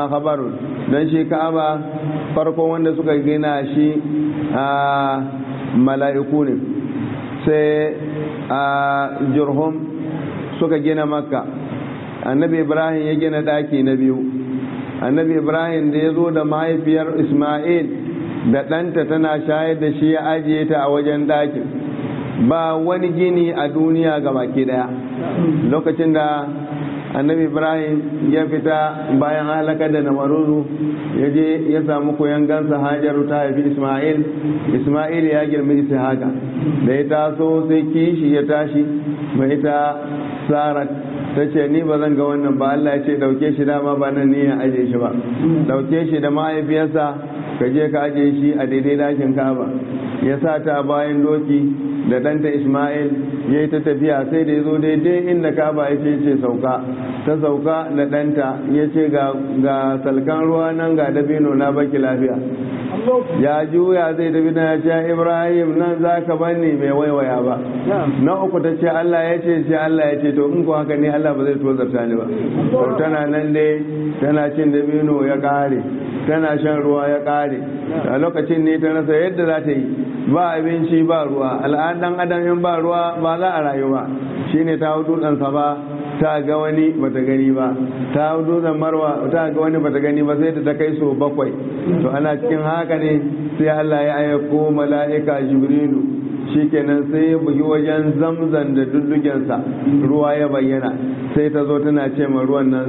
khabarun, dan shi Ka'aba farko wanda suka gina shi mala'iku ne. sai a Jurhum suka gina Makka, annabi Ibrahim ya gina daki na biyu. Annabi Ibrahim da ya zo da mahaifiyar Ismail da ɗanta tana shayar da shi ya ajiye ta a wajen ɗakin. Ba wani gini a duniya ga baki ɗaya. Lokacin da annabi Ibrahim ya fita bayan halaka da Namaruzu, ya je ya samu koyangansa Hajaru ta haifi Ismail ya girma Ishaqa. Da ya taso sai kishi ya tashi mai ita Sarat ta ce ni ba zan ga wannan ba. Allah ya ce dauke shi, dama ba nan ne ya aje shi ba, dauke shi da mahaifiyarsa ka je ka aje shi a daidai dakin Ka'aba. Ya sa ta bayan doki da ɗanta Ismail ya yi ta tafiya, sai da ya zo daidai inda Ka'aba ya ce sauka. Ta sauka da ɗanta ya ce ga salkan ruwa nan, ga dabino na baki lafiya. Ya juya zai tafi na ya ce Ibrahim nan za ka bani mai waiwaya ba. Na uku ta ce Allah ya ce Allah ya ce to in ko haka ne Allah ba zai tozarta ni ba. Tana nan dai tana cin dabino ya kare, tana shan ruwa ya kare. A lokacin ne ta rasa yadda za ta yi, ba abinci ba ruwa. Al'adan adam in ba ruwa ba za a rayu ba. Shine ta hau dutsen Safa ta ga wani bata gani ba, ta hau dutsen Marwa ta ga wani bata gani ba, sai da ta kai so 7. to ana cikin haka ne sai Allah ya aiko mala'ika Jibrilu, shikenan sai ya bugi wajen Zamzam da duddugensa, ruwa ya bayyana. sai ta zo tana ce ma ruwan nan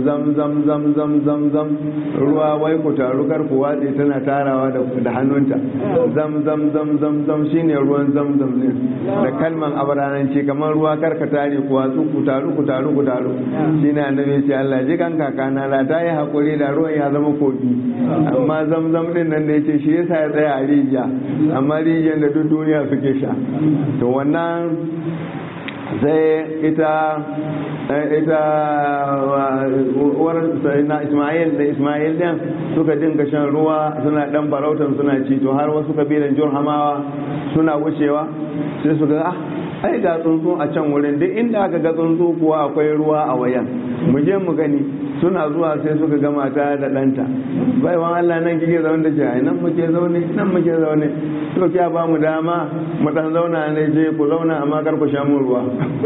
zam ruwa wai ku taru kar ku watse, tana tarawa da hannunta. zam shine ruwan zamzam ne da kalman abrananci, kamar ruwa kar ka tare ku watsu ku taru shine annabi ce Allah ji kan kakana la ta yi hakuri da ruwan ya zama kogi, amma zamzam din nan da yace shi yasa ya tsaya a rijiya, amma rijiyar da duk duniya suke sha. to wannan sai ita uwar na Ismail da Ismail din suka dinga shan ruwa, suna dan farautan suna ci. to har wasu kabilan Jurhamawa suna wucewa sai su ga ai ga tsuntsu a can wurin, duk inda aka ga tsuntsu kuwa akwai ruwa a wayan, mu je mu gani. suna zuwa sai suka ga mata da ɗanta. baiwan Allah nan kike zaune da jihai, nan muke zaune to kiya ba mu dama mu dan zauna ne, je ku zauna amma kar ku sha mun ruwa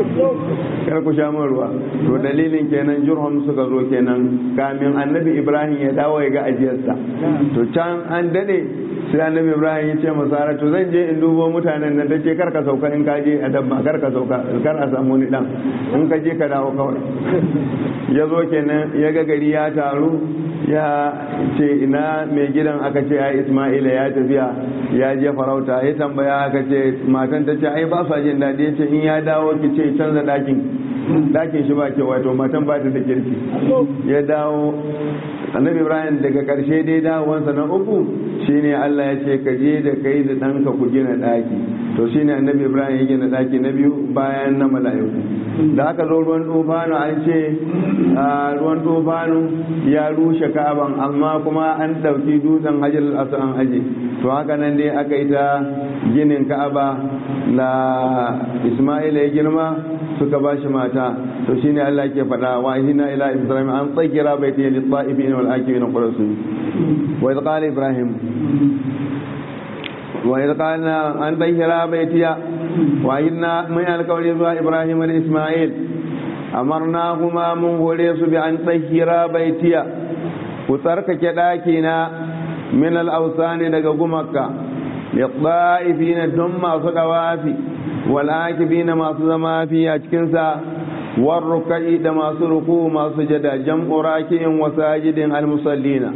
to dalilin kenan Jurhum suka zo kenan kamin annabi Ibrahim ya dawo ya ga ajiyarsa. to can an dade sai annabi Ibrahim ya ce masa to zan je in dubo mutanen nan, take kar ka sauka in ka je a dabba, kar ka sauka kar a samu ni dan, in ka je ka dawo kawai. ya zo kenan ya ga gari ya taru, ya ce ina mai gidan, aka ce ai Ismaila ya tafiya ya je farauta. ya tambaya aka ce matan ta ce ai ba sa jin daɗi, ya ce in ya dawo ki ce canza dakin shi ba ke, wato matan ba ta da kirki. ya dawo annabi Ibrahim daga ƙarshe dai dawowansa na uku shine Allah ya ce ka je da kai da ɗanka ku gina ɗaki. to shine annabi Ibrahim ya gina ɗaki na biyu bayan na mala'iku. da aka zo ruwan tufanu, an ce ruwan tufanu ya rushe Ka'aban, amma kuma an ɗauki dutsen Hajar al-Aswad an aje. to haka nan dai aka yi ta ginin Ka'aba. la Isma'ila ya girma suka ba shi mata. to shine Allah ke faɗa wa hina ila Ibrahim an tsakira baiti lil ta'ibin wal akibin qurasu wa idh qala Ibrahim wa idh qala an tsakira baitiya wa inna min alqawli zuwa Ibrahim wal Isma'il amarnahuma mun hore su bi an tsakira baitiya, ku tsarkake ɗakina min al-awsani daga gumaka, liqa'ifina dum masu dawafi, wal akibina masu zama fi a cikin sa, war rukai da masu ruku masu jada, jam'u raki'in wa sajidin al-musallina.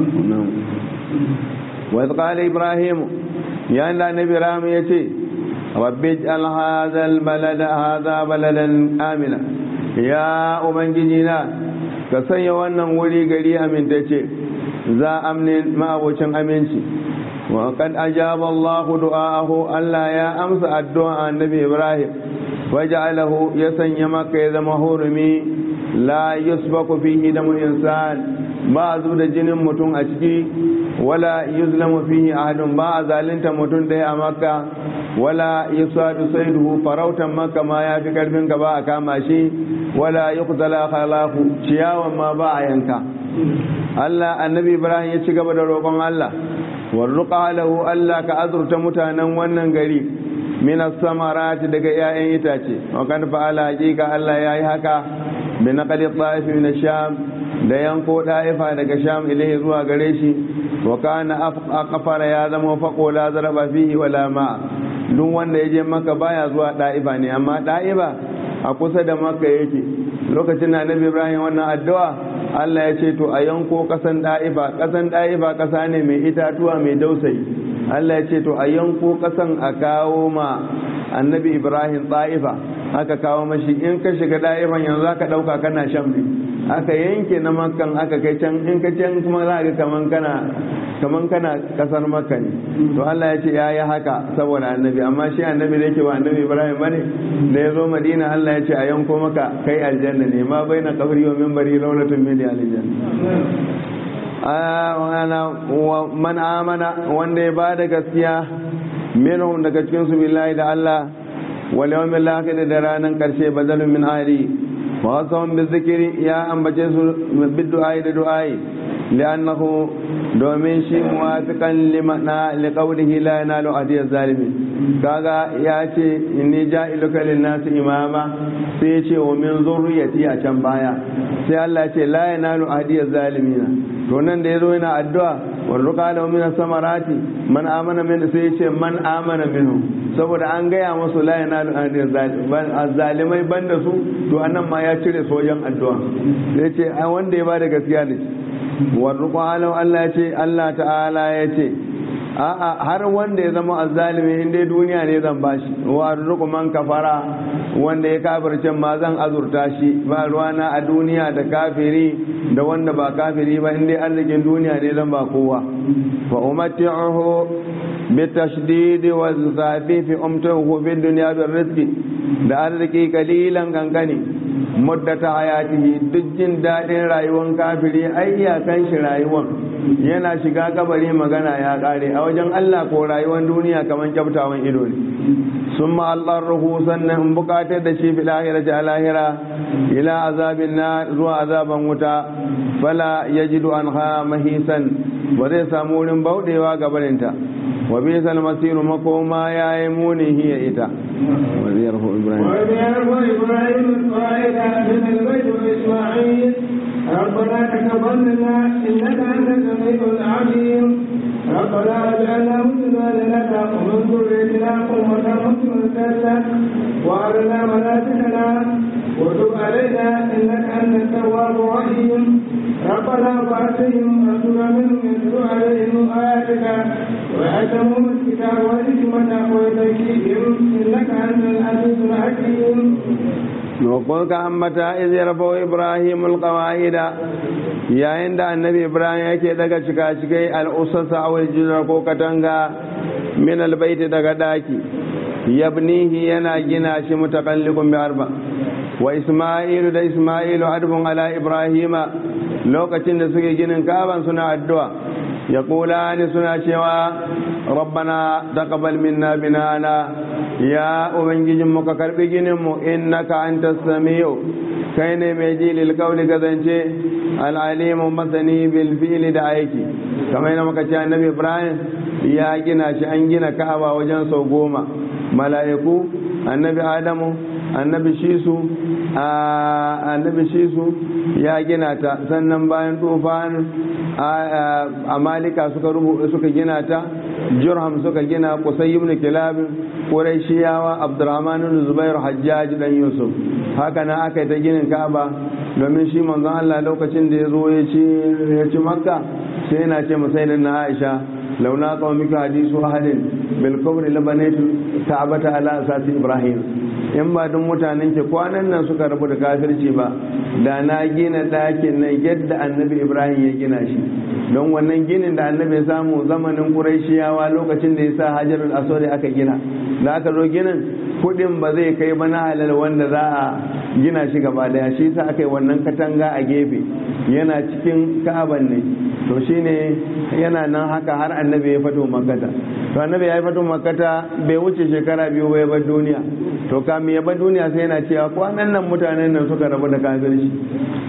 wa idh qala Ibrahim, ya Allah nabi Ibrahim yace rabbi ij'al hadha al-balada baladan amina, ya ubangiji na ka sanya wannan wuri gari amintacce, za amnin ma'abocin aminci. wa qad ajaba Allahu du'aahu, Allah ya amsa addu'a annabi Ibrahim, waja'alahu ya sanya maka ya zama hurumi, la yusbaku fihi damu insan, ba zu da jinin mutum a ciki, wala yuzlamu fihi ahadun, ba a zalinta mutum ɗaya a Makka, wala yusadu saiduhu, farautan Makka ma ya fi karfin ka ba a kama shi, wala yuqtala khalahu, ciyawan ma ba a yanka. Allah annabi Ibrahim ya ci gaba da roƙon Allah warzuqa lahu Allah ka azurta mutanen wannan gari min as-samarati daga 'ya'yan itace wa kan fa'ala haqiqa Allah yayi haka bi naqli ta'if min ash-sham da yanko da'ifa daga sham ilahi zuwa gare shi wa kana aqfara ya zama faqo la zaraba fihi wala ma duk wanda yaje maka baya zuwa da'ifa ne amma da'ifa a kusa da maka yake lokacin da Annabi Ibrahim wannan addu'a Allah ya ce to a yanko kasan da'ifa kasa ne mai itatuwa mai dausayi Allah ya ce to a yanko kasan a kawo ma Annabi Ibrahim da'ifa aka kawo mashi in ka shiga da'ifan yanzu aka dauka kana shan bi aka yanke na makkan aka kai can in ka can kuma za ga kaman kana kasar makka ne to Allah ya ce ya yi haka saboda annabi amma shi annabi da yake ba annabi Ibrahim bane da ya zo Madina Allah ya ce a yanko maka kai aljanna ne ma baina qabri wa minbari rawlatun min aljanna man amana wanda ya bada gaskiya minhum daga cikin su billahi da Allah wal yawmil akhir da ranan karshe badalun min ali wa qasam bizikri ya ambace su biddu'a da du'ai li'annahu domin shi muwafiqan limana liqawlihi la yanalu adiy zalimi kaga ya ce inni ja'iluka lin-nasi imama sai ya ce wa min zurriyati a can baya sai Allah ya ce la yanalu adiy zalimina to nan da yazo yana addu'a wal qala min samarati man amana min sai ya ce man amana minhu saboda an gaya musu la yanalu adiy zalimai banda su to annan ma ya cire sojan addu'a sai ya ce ai wanda ya bada gaskiya ne warruƙwalau Allah ya ce Allah ta'ala ya ce a'a har wanda ya zama azzalimi in dai duniya ne zan bashi warruƙu man kafara wanda ya kafirce ma zan azurta shi ba ruwana a duniya da kafiri da wanda ba kafiri ba in dai arzikin duniya ne zan ba kowa fa umatti'uhu bitashdid wa zafi fi umtuhu fi dunya bir rizqi da arziki kalilan kankani muddata hayatihi duk jin daɗin rayuwar kafiri ai iyakan shi rayuwar yana shiga kabari magana ya ƙare a wajen Allah ko rayuwar duniya kamar kyautawan ido ne sun ma'allar ruhu sannan in bukatar da shi fil ahirati a lahira ila azabin na zuwa azaban wuta fala yajidu anha mahisan ba zai samu wurin bauɗewa gabaninta wa bisa almasiru makoma ya yi muni hiya ita wa zai yarfu ibrahim ربنا تقبل منا انك انت السميع العليم ربنا اجعلنا مسلمين لك ومن ذريتنا امه مسلمه وارنا مناسكنا وتب علينا انك انت التواب الرحيم ربنا واتهم رسولا منهم يتلو عليهم اياتك ويعلمهم الكتاب والحكمه ويزكيهم انك انت العزيز الحكيم وقل كأمتا إذ يرفع إبراهيم القواعد يا عند النبي إبراهيم يكي دقا شكاشكي الأسس أو الجزر كوكتنغا من البيت دقا داكي يبنيه ينا جناش متقلق بأربع وإسماعيل دا إسماعيل عرب على إبراهيم لو كتن سكي جنن كابا سنة الدعاء يقولان سنة شوا ربنا تقبل منا بنانا يا أبنجي مكاكر بجنم إنك أنت السميع كين ميجي للقول كذنشي العليم مثني بالفعل دعيك كما ينما كتشان النبي إبراهيم يا جنا شأن جنا كعبا وجن سوقوما ملائكو النبي آدم annabi shisu ya gina ta sannan bayan tufan amalika suka gina ta jurham suka gina qusay ibn kilab qurayshiyawa abdurrahman ibn zubair hajjaj dan yusuf haka na aka yi ta ginin ka'aba domin shi manzon Allah lokacin da ya zo ya ci makka sai yana ce musaidan na aisha launa qawmika hadisu ahadin bil kubri labanaitu ta'abata ala asasi ibrahim in ba don mutanen ke kwanan nan suka rabu da kafirci ba da na gina ɗakin nan yadda annabi ibrahim ya gina shi don wannan ginin da annabi ya samu zamanin qurayshiyawa lokacin da ya sa hajarul aswad aka gina da aka zo ginin kudin ba zai kai ba na halal wanda za a gina shi gaba daya shi sa aka yi wannan katanga a gefe yana cikin ka'aban ne to shine yana nan haka har annabi ya fato makkata to annabi ya fato makkata bai wuce shekara 2 bai bar duniya to kamin ya bar duniya sai yana cewa kwanan nan mutanen nan suka rabu da kafirci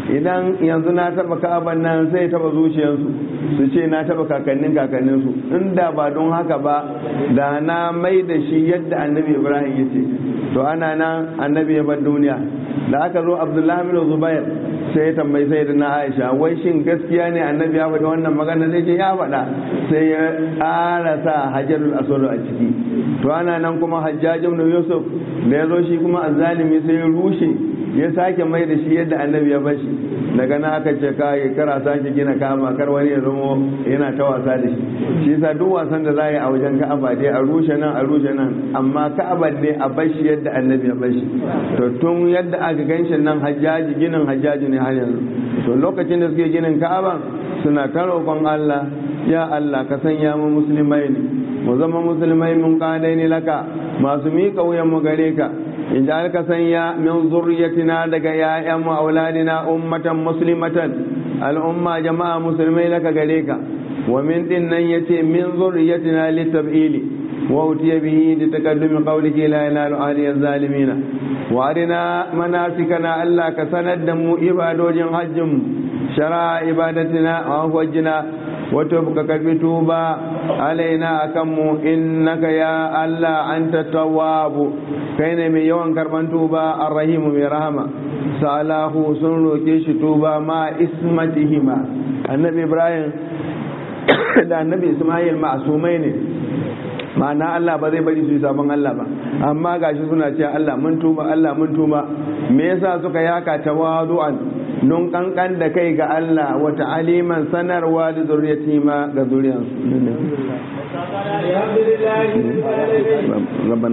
idan yanzu na taba ka'aban nan sai taba zuciyarsu su ce na taba kakanninsu inda ba don haka ba da na mai da shi yadda annabi ibrahim ya ce. to ana nan annabi ya bar duniya da aka zo abdullahi bin zubair sai ya tambayi sai da na aisha wai shin gaskiya ne annabi ya faɗi wannan magana zai ce ya faɗa sai ya ƙara sa hajarul aswad a ciki. to ana nan kuma hajjaj ibn yusuf da ya zo shi kuma azzalimi sai ya rushe ya sake mai da shi yadda annabi ya bashi. daga nan aka ce kai kara sake gina ka'aba kar wani ya zama yana ta wasa da shi. shi yasa duk wasan da za a yi a wajen ka'aba dai a rushe nan amma ka'aba ne a bashi yadda annabi ya bashi. to tun yadda aka ganshi nan hajjaji ginin hajjaji ne har yanzu. to lokacin da suke ginin ka'aba suna ta roƙon Allah, ya Allah ka sanya mu musulmai ne, mu zama musulmai mun kadai ne laka masu miƙa wuyan mu gare ka. in ji alka sanya min zurriyatina daga ya'yan mu auladina ummatan muslimatan al'umma jama'a musulmai laka gare ka. wa min din nan yace min zurriyatina litab'ili wa utiya bihi li taqaddumi qawlihi la ilaha illa aliy zalimina wa arina manasikana Allah ka sanar da mu ibadojin hajjin shara ibadatina wa hajjina wato ka karbi tuba alaina akan mu innaka ya Allah anta tawwabu kai ne mai yawan karban tuba arrahimu mai rahama. salahu sun roke shi tuba ma ismatihima annabi ibrahim da annabi ismail ma'sumai ne ma'ana Allah ba zai bari su yi sabon Allah ba amma gashi suna cewa Allah mun tuba me yasa suka yaka tawadu'an don kankan da kai ga Allah wa ta'aliman sanarwa da zuriyati ma ga zuriyansu. ربنا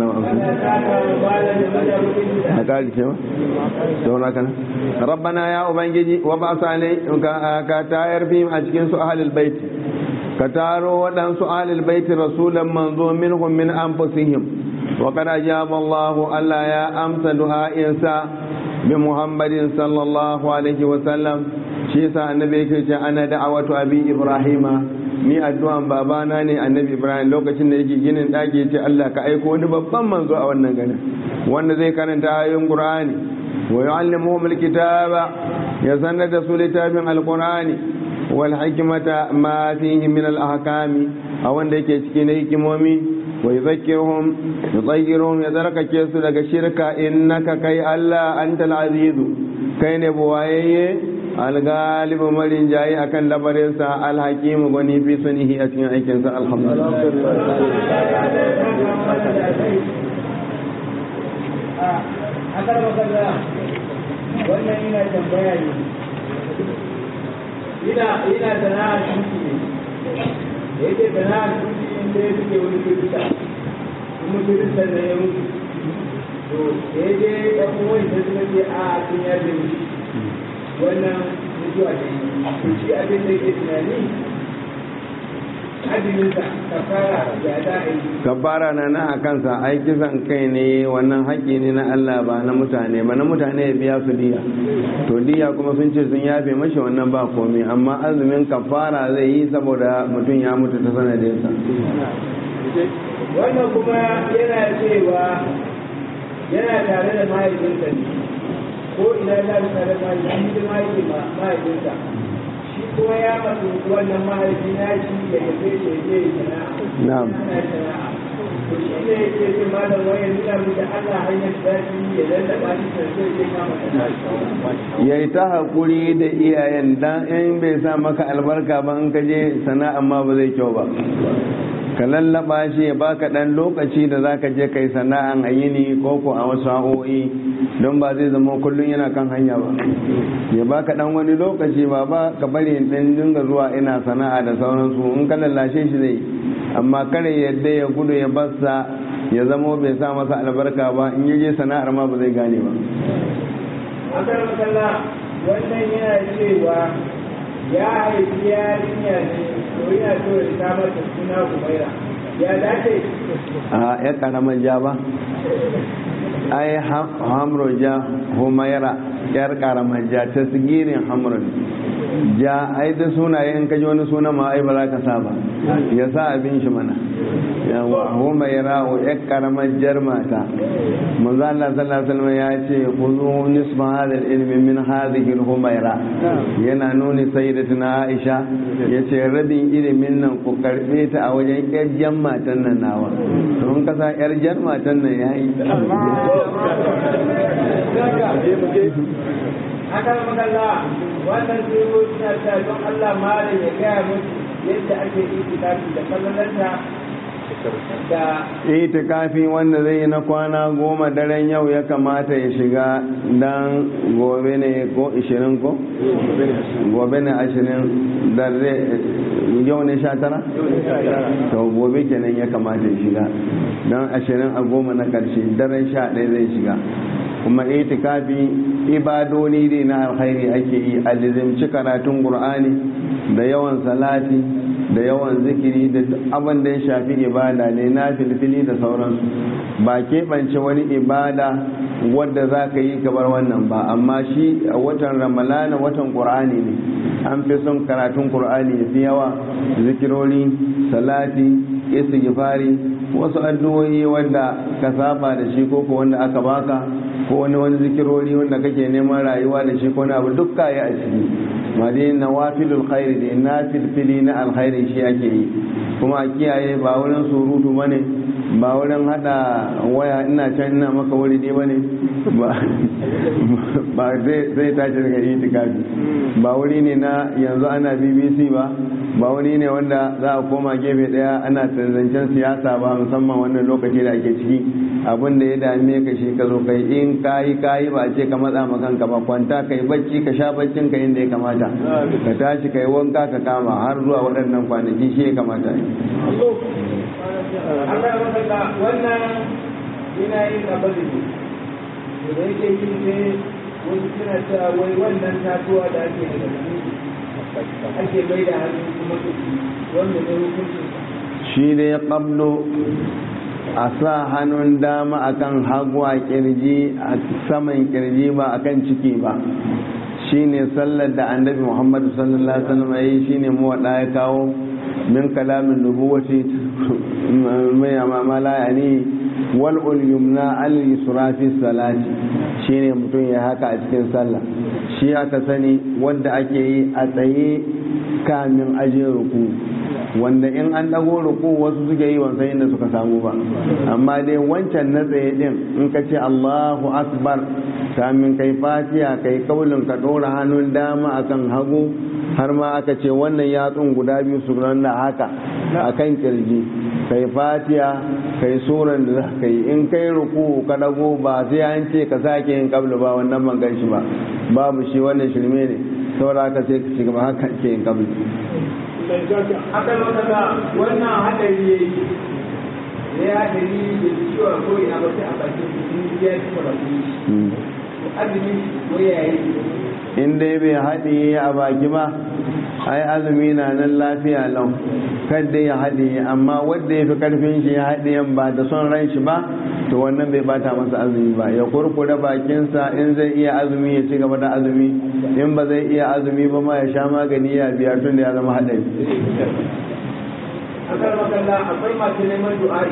ربنا يا أبنجي وبعث عليهم كتائر فيهم أجكين أهل البيت كتاروا ودنس أهل البيت رسولا منذ منهم من أنفسهم وقد أجاب الله ألا يا أمس دعاء إنسان بمحمد صلى الله عليه وسلم شيسا النبي كيش أنا دعوة أبي إبراهيم ni addu'an babana ne annabi ibrahim lokacin da yake ginin daki yace Allah ka aiko wani babban manzo a wannan garin wanda zai karanta ayoyin qur'ani wa yu'allimuhum alkitaba ya sanar da su littafin alqur'ani wal hikmata ma fihi min alahkami a wanda yake cikin hikimomi wa yuzakkiruhum yutahhiruhum ya zarkake su daga shirka innaka kai Allah antal azizu kai ne buwayeye algalibu marin jayi akan labarinsa alhakimu gwani fi sunihi a cikin aikinsa alhamdulillah. wannan ina tambaya ne ina sana'a shuki ne da yake sana'a shuki inda ya suke wani kirista kuma kirista da ya mutu to da ya je ya kuma wani da suka ce a sun yaje mutu wannan mutuwa da yi shi abin da ke tunani ajininsa kafara ya da aiki kafara na a kansa ai kisan kai ne wannan haƙƙi ne na Allah ba na mutane ba na mutane ya biya su diya to diya kuma sun ce sun yafe mashi wannan ba komai amma azumin kafara zai yi saboda mutum ya mutu ta sanadinsa. wannan kuma yana cewa yana tare da mahaifinsa ne ko ina ya da tare da mahaifinsa shi kuma ya masu wannan mahaifi na shi da ya zai ce ya yi sana'a to shi ne ya ce malam wayan nuna mu da Allah hanyar zafi ya lallaba shi sai zai kama sana'a ya yi ta haƙuri da iyayen dan in bai sa maka albarka ba in ka je sana'a ma ba zai kyau ba ka lallaba shi ya baka dan lokaci da zaka je kai sana'an a yini ko a wasu sa'o'i don ba zai zama kullum yana kan hanya ba ya baka dan wani lokaci ba ka bari din dinga zuwa ina sana'a da sauransu in ka lallashe shi zai amma kare yadda ya gudu ya bassa ya zama bai sa masa albarka ba in yaje sana'ar ma ba zai gane ba. akan makalla wannan yana cewa ya haifi yarinya ne to yana so ya sa mata suna Humaira ya dace a ya karaman ja ba ai hamro ja Humaira yar karamar ja ta sigirin hamrin ja ai da sunaye in kaji wani suna ma ai ba za ka sa ba ya sa abin shi mana yawa humaira o yar karamar jar mata manzo Allah sallallahu alaihi wasallam ya ce khudhu nisba hadha ilmi min hadhihi humaira yana nuni sayyidatuna Aisha yace rabin ilimin nan ku karbe ta a wajen yar jan matan nan nawa don kasa yar jar matan nan yayi haka magana wannan zuwa suna ta don Allah malam ya gaya musu yadda ake itikafi da kallonta da itikafi wanda zai yi na kwana 10 daren yau ya kamata ya shiga dan gobe ne ko 20 ko gobe ne 20 dare yau ne 19 to gobe kenan ya kamata ya shiga dan 20 a 10 na karshe daren 11 zai shiga kuma itikafi ibadoni ne na alkhairi ake yi alizimci karatun qur'ani da yawan salati da yawan zikiri da abin da ya shafi ibada ne na filfili da sauransu ba keɓance wani ibada wadda za ka yi gabar wannan ba amma shi a watan ramalana watan qur'ani ne an fi son karatun qur'ani ya fi yawa zikirori salati istighfari wasu addu'o'i wanda ka saba da shi ko wanda aka baka ko wani zikirori wanda kake neman rayuwa da shi ko wani abu duk kayi a ciki ma dai nawafilul khairi da nafilfili na alkhairi shi ake yi kuma a kiyaye ba wurin surutu bane ba wurin hada waya ina can ina maka wuri dai bane ba zai tashi daga itikafi ba wuri ne na yanzu ana BBC ba wuri ne wanda za a koma gefe daya ana zancen siyasa ba musamman wannan lokaci da ake ciki abin da ya dame ka shi ka zo kai in kayi ba a ce ka matsa ma kanka ba kwanta kai bacci ka sha baccin ka inda ya kamata ka tashi kai wanka ka kama har zuwa waɗannan kwanaki shi ya kamata wannan yana yin abin da yake yin ne wasu suna cewa wai wannan tatuwa da ake da ake bai da hannu kuma wanda ne hukuncin shi da ya qablo a sa hannun dama akan hagu a kirji a saman kirji ba akan ciki ba shine sallar da annabi Muhammad sallallahu alaihi wasallam yayi shine mu wada ya kawo min kalamin nubuwati mai amma la yani wal yumna al yusra fi salati shine mutum ya haka a cikin sallah shi aka sani wanda ake yi a tsaye kamin aje ruku wanda in an dago ruku wasu suke yi wansan inda suka samu ba amma dai wancan na tsaye din in ka ce Allahu akbar kamin kai fatiha kai kaulin ka dora hannun dama akan hagu har ma aka ce wannan yatsun guda biyu su da haka akan kirji kai fatiha kai suran da za ka yi in kai ruku ka dago ba sai an ce ka sake yin kablu ba wannan ban gan shi ba babu shi wannan shirme ne saboda haka sai ka shiga haka ke yin kablu akan wata wannan hadari ya hadari da ciwon ko ina ba sai a bakin cikin ya ci baki azumi ko yayi in dai bai haɗiye a baki ba ai azumi na nan lafiya lau kadda ya haɗiye amma wanda ya fi karfin shi ya haɗiye ba da son ran shi ba to wannan bai bata masa azumi ba ya kurkure bakinsa in zai iya azumi ya ci gaba da azumi in ba zai iya azumi ba ma ya sha magani ya biya tun da ya zama haɗari akwai masu neman du'a'i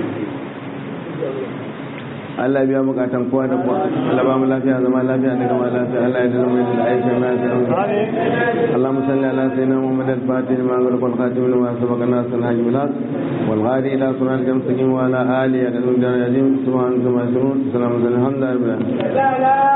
Allah biya bukatan kowa da kowa Allah ba mu lafiya zama lafiya da kama lafiya Allah ya dama mai da aisha na ta Allahumma salli ala sayyidina Muhammad al-Fatih lima ghaliq wal khatim lima sabaqa nas al-hajj bil haq wal ghadi ila siratil mustaqim wa ala alihi wa sahbihi ajma'in subhanallahi wa bihamdihi salamun alhamdulillah